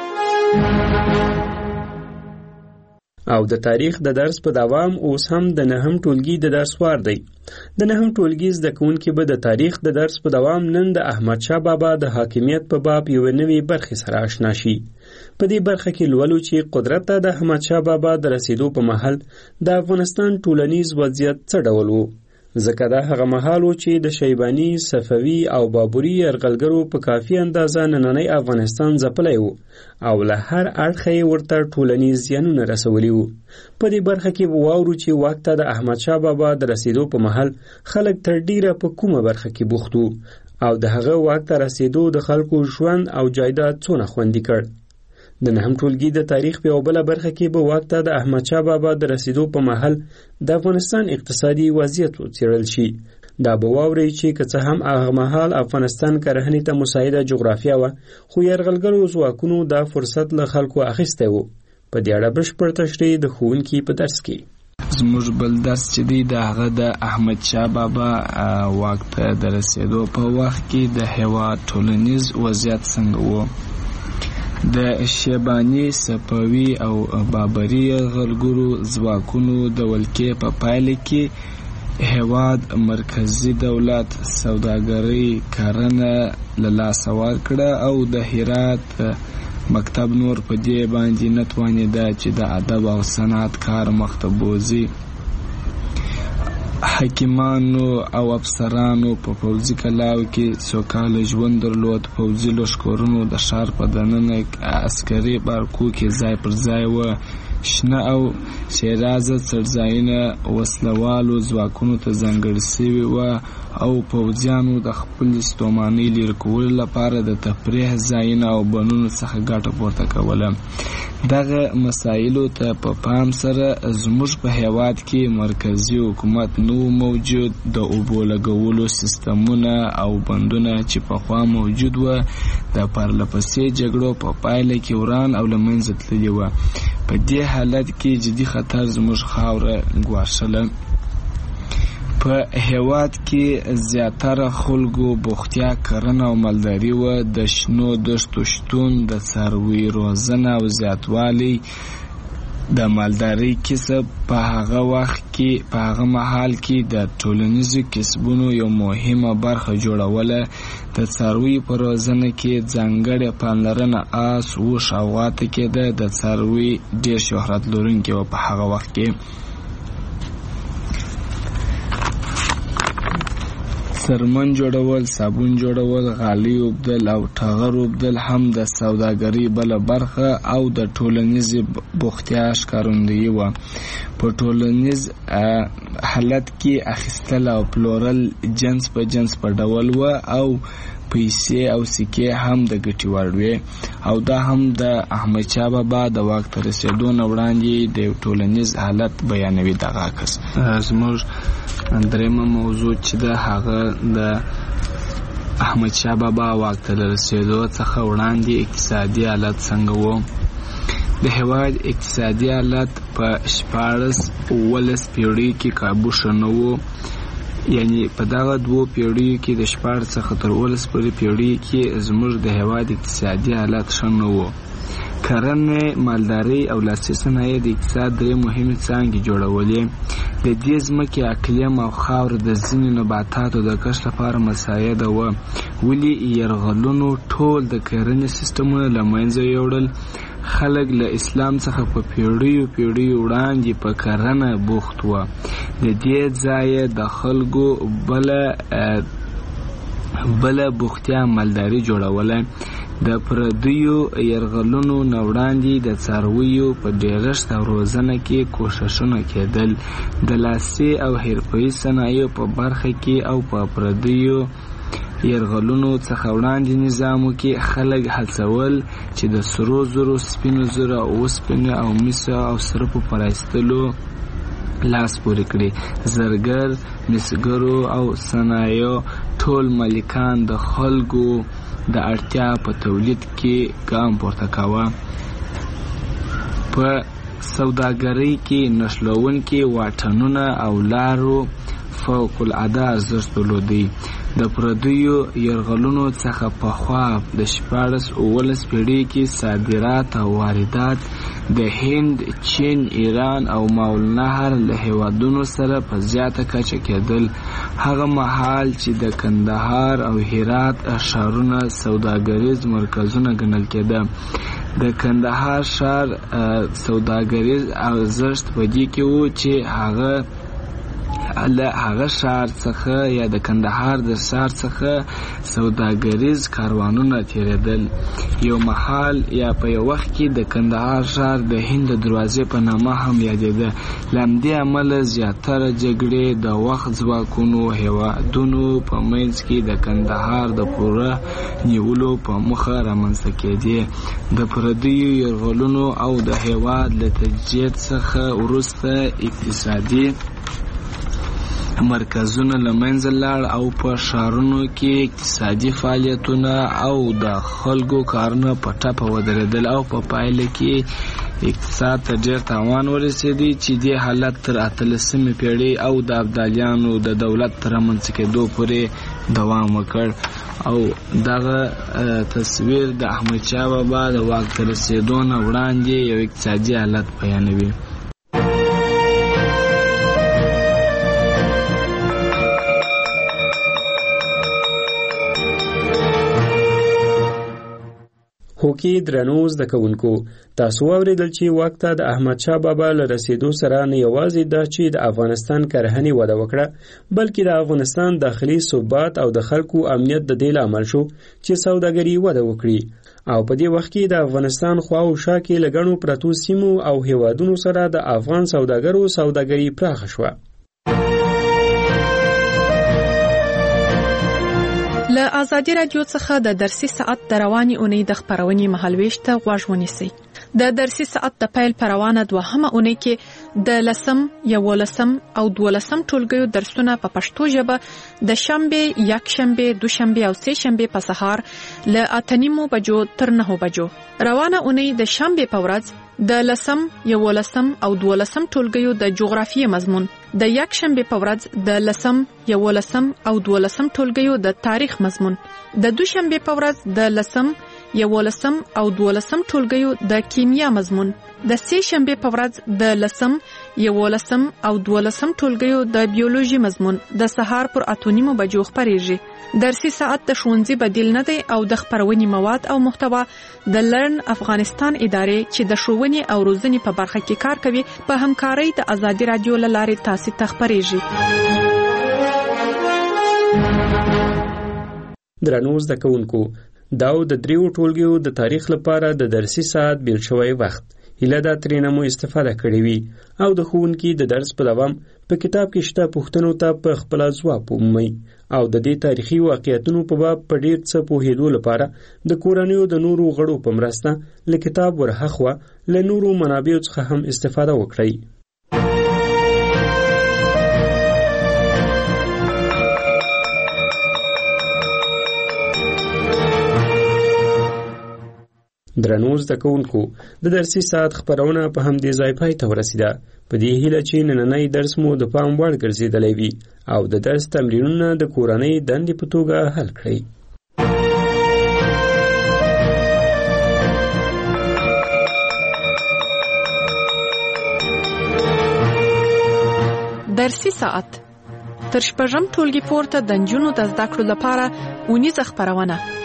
او د تاریخ د درس په دوام اوس هم د نهم ټولګي د درس وار دی. د نهم ټولګي زده کوونکي به د تاریخ د درس په دوام نن د احمد شاه بابا د حاکمیت په باب یو نوې برخې سره آشنا شي. په دې برخه کې لولو چې قدرت ته د احمد شاه بابا د رسیدو په مهال د افغانستان ټولنیز وضعیت څه ډول و، ځکه دا هغه مهال و چې د شیباني، صفوي او بابري یرغلګرو په کافي اندازه نننی افغانستان ځپلی و او له هر اړخه یې ورته ټولنیز زیانونه رسولي وو. په دې برخه کې به واورو چې واک ته د احمد شاه بابا د رسیدو په مهال خلک تر ډیره په کومه برخه کې بوخت وو او د هغه واک ته رسیدو د خلکو ژوند او جایداد څونه خوندي کړ. د نهم ټولګي د تاریخ په یوه بله برخه کې به واک ته د احمد شاه بابا د رسیدو په مهال د افغانستان اقتصادي وضعیت وڅېړل شي. دا به واورئ چې که څه هم هغه مهال افغانستان کرهنې ته مساعده جغرافیه وه، خو یرغلګرو ځواکونو دا فرصت له خلکو اخیستی و. په دې اړه بشپړ تشریح د ښوونکي په درس کې. زموږ بل درس چې دی د هغه د احمد شاه بابا واک ته د رسیدو په وخت کې د هېواد ټولنیز وضعیت څنګه و. د شیباني، صفوي او بابري یرغلګرو ځواکونو د ولکې په پایله کې هېواد مرکزي دولت سوداګرۍ کرنه له لاسه ورکړه او د هرات مکتب نور په دې باندې نه توانېده چې د ادب او صنعت کار مخته بوځي. حکیمانو او افسرانو په پوځي کلاو کې سوکاله ژوند درلود. پوځي لښکرونو د ښار په دننه عسکري بارکو کې ځای پر ځای و. شنه او شیرازه څړځایونه وسلوالو ځواکونو ته ځانګړي سوي وه او پوځیانو د خپلې ستومانۍ لرې کولو لپاره د تفریح ځایونه او بنونو څخه ګټه پورته کوله. دغه مسایلو ته په پام سره زموږ په هېواد کې مرکزي حکومت نو موجود. د اوبو لګولو سیستمونه او بندونه چې پخوا موجود وه د پرلهپسې جګړو په پایله کې وران او له منځه تللي وه. په دې حالت کې جدي خطر زموږ خاوره ګواښله. په هېواد کې زیاتره خلکو بوختیا کرنه او مالداري وه. د شنو دښتو شتون، د څاروي روزنه او زیاتوالی د مالدارۍ کسب په هغه وخت کې په هغه مهال کې د ټولنیزو کسبونو یو مهمه برخه جوړوله. د څاروي په روزنه کې ځانګړې پاملرنه آس، اوښ او غوا ته کېده. د څاروي ډېر شهرت لرونکي وه په هغه وخت کې. څرمن جوړول، صابون جوړول، غالۍ اوبدل او ټغر اوبدل هم د سوداګرۍ بله برخه او د ټولنیزې بوختیا ښکارندویي وه. په ټولنیز حالت کې اخیستل او پلورل جنس په جنس په ډول وه او پیسې او سکې هم د ګټې وړ وې، او دا هم د احمدشاه بابا د واک ته رسېدو نه وړاندې د یو ټولنیز حالت بیانوي. دغه عکس زموږ درېیمه موضوع چې ده هغه د احمدشاه بابا واک ته رسېدو څخه وړاندې اقتصادي حالت څنګه و. د هېواد اقتصادي حالت په شپاړس اوولس پیړۍ کې کابو ښه نه و، یعنی په دغه دوو پیړیو کې د شپاړس څخه تر اوولس پورې پیړۍ کې زموږ د هېواد اقتصادي حالت ښه نه و. کرنې، مالدارۍ او لاسي صنایع د اقتصاد درې مهمې څانګې جوړولې. د دې ځمکې اقلیم او خاوره د ځینې نباتاتو د کښت لپاره مساعده وه، ولې یرغلونو ټول د کرنې سیستمونه له منځه یوړل. خلک له اسلام څخه په پیړیو پیړیو وړاندې په کرنه بوخت وه. د دې ځایه د خلکو بله بله بوختیا مالداري جوړوله. د پردیو یرغلونو نه وړاندې د څارویو په ډېرښت او روزنه کې کوښښونه کېدل. د لاسي او حرفه‌ایي صنایعو په برخه کې او په پردیو یرغلونو څخه وړاندې نظامو کې خلک هڅول چې د سرو زرو، سپینو زرو او اوسپنې او مسو او سرپو په رایستلو لاس پورې کړي. زرګر، مسګرو او صنایعو ټول مالکان د خلکو د اړتیا په تولید کې ګام پورته کاوه. په سوداګرۍ کې نښلوونکي واټنونه او لارو فوق العاده ارزښت درلودی. د پردیو یرغلونو څخه پخوا د شپاړس اوولس پیړۍ کې صادرات او واردات د هند، چین، ایران او ماوالنهر له هیوادونو سره په زیاته کچه کېدل. هغه مهال چې د کندهار او هرات ښارونه سوداګریز مرکزونه ګڼل کېده. د کندهار ښار سوداګریز ارزښت په دې کې و چې هغه له هغه ښار څخه یا د کندهار د ښار څخه سوداګریز کاروانونه تیرېدل. یو مهال یا په یو وخت کې د کندهار ښار د هند د دروازې په نامه هم یادېده. له همدې امله زیاتره جګړې د وخت ځواکونو هېوادونو په منځ کې د کندهار د پوره نیولو په موخه رامنځته کېدې. د پردیو یرغلونو او د هېواد له تجزیې څخه وروسته اقتصادي مرکزونه له منځه لاړ او په ښارونو کې اقتصادي فعالیتونه او د خلکو کارونه په ټپه ودرېدل او په پایله کې اقتصاد ته ډېر تاوان ورسېدی چې دې حالت تر اتلسمې پیړۍ او د ابدالیانو د دولت تر رامنځته کېدو پورې دوام وکړ. او دغه تصویر د احمدشاه بابا د واک ته رسېدو نه وړاندې یو اقتصادي حالت بیانوي. هوکي درنو زده کوونکو، تاسو واورېدل چې واک ته د احمدشاه بابا له رسېدو سره نه یوازې دا چې د افغانستان کرهنې وده وکړه، بلکې د افغانستان داخلي ثبات او د خلکو امنیت د دې لامل شو چې سوداګري وده وکړي. او په دې وخت کې د افغانستان خوا او شا کې له ګڼو پرتو سیمو او هیوادونو سره د افغان سوداګرو سوداګري پراخه شوه. له آزادي رادیو څخه د درسي ساعت د رواني اونۍ د خپرونې مهالويش ته غوږ ونیسئ. د درسي ساعت د پیل پروانه دوهمه اونۍ کې د لسم، یولسم او دولسم ټولګیو درسونه په پښتو ژبه د شنبه، یکشنبه، دوشنبه او سه شنبه په سهار له اته نیمو بجو تر نهو بجو. روانه اونۍ د شنبه په ورځ د لسم، یولسم او دولسم ټولګیو د جغرافیې مضمون، د یکشنبه په ورځ د لسم، یولسم او دولسم ټولګیو د تاریخ مضمون، د دوشنبه په ورځ د لسم، یولسم او دولسم ټولګیو د کیمیا مضمون، د سه شنبه په ورځ د لسم، یولسم او دولسم ټولګیو د بیولوژي مضمون د سهار پر اته نیمو بجو خپریږي. درسي ساعت د ښوونځي بدیل نه دی او د خپرونې مواد او محتوا د لرن افغانستان ادارې چې د ښوونې او روزنې په برخه کې کار کوي په همکارۍ د آزادي رادیو له لارې تاسو ته خپریږي. درنو زده کوونکو، دا د دریو ټولګیو د تاریخ لپاره د درسي ساعت بیل شوی وخت هیله دا ترېنه مو استفاده کړې وي او د ښوونکي د درس په دوام په کتاب کې شته پوښتنو ته په خپله ځواب ومومئ او د دې تاریخي واقعیتونو په باب په ډېر څه پوهېدو لپاره د کورنیو د نورو غړو په مرسته له کتاب ورهاخوا له نورو منابعو څخه هم استفاده وکړئ. درنو زده کوونکو، د درسي ساعت خپرونه په همدې ځای پای ته ورسېده. په دې هیله چې نننی درس مو د پام وړ ګرځېدلی وي او د درس تمرینونه د کورنۍ دندې په توګه حل کړئ. درسي ساعت تر شپږم ټولګي پورته د نجونو د زده کړو لپاره اونیزه خپرونه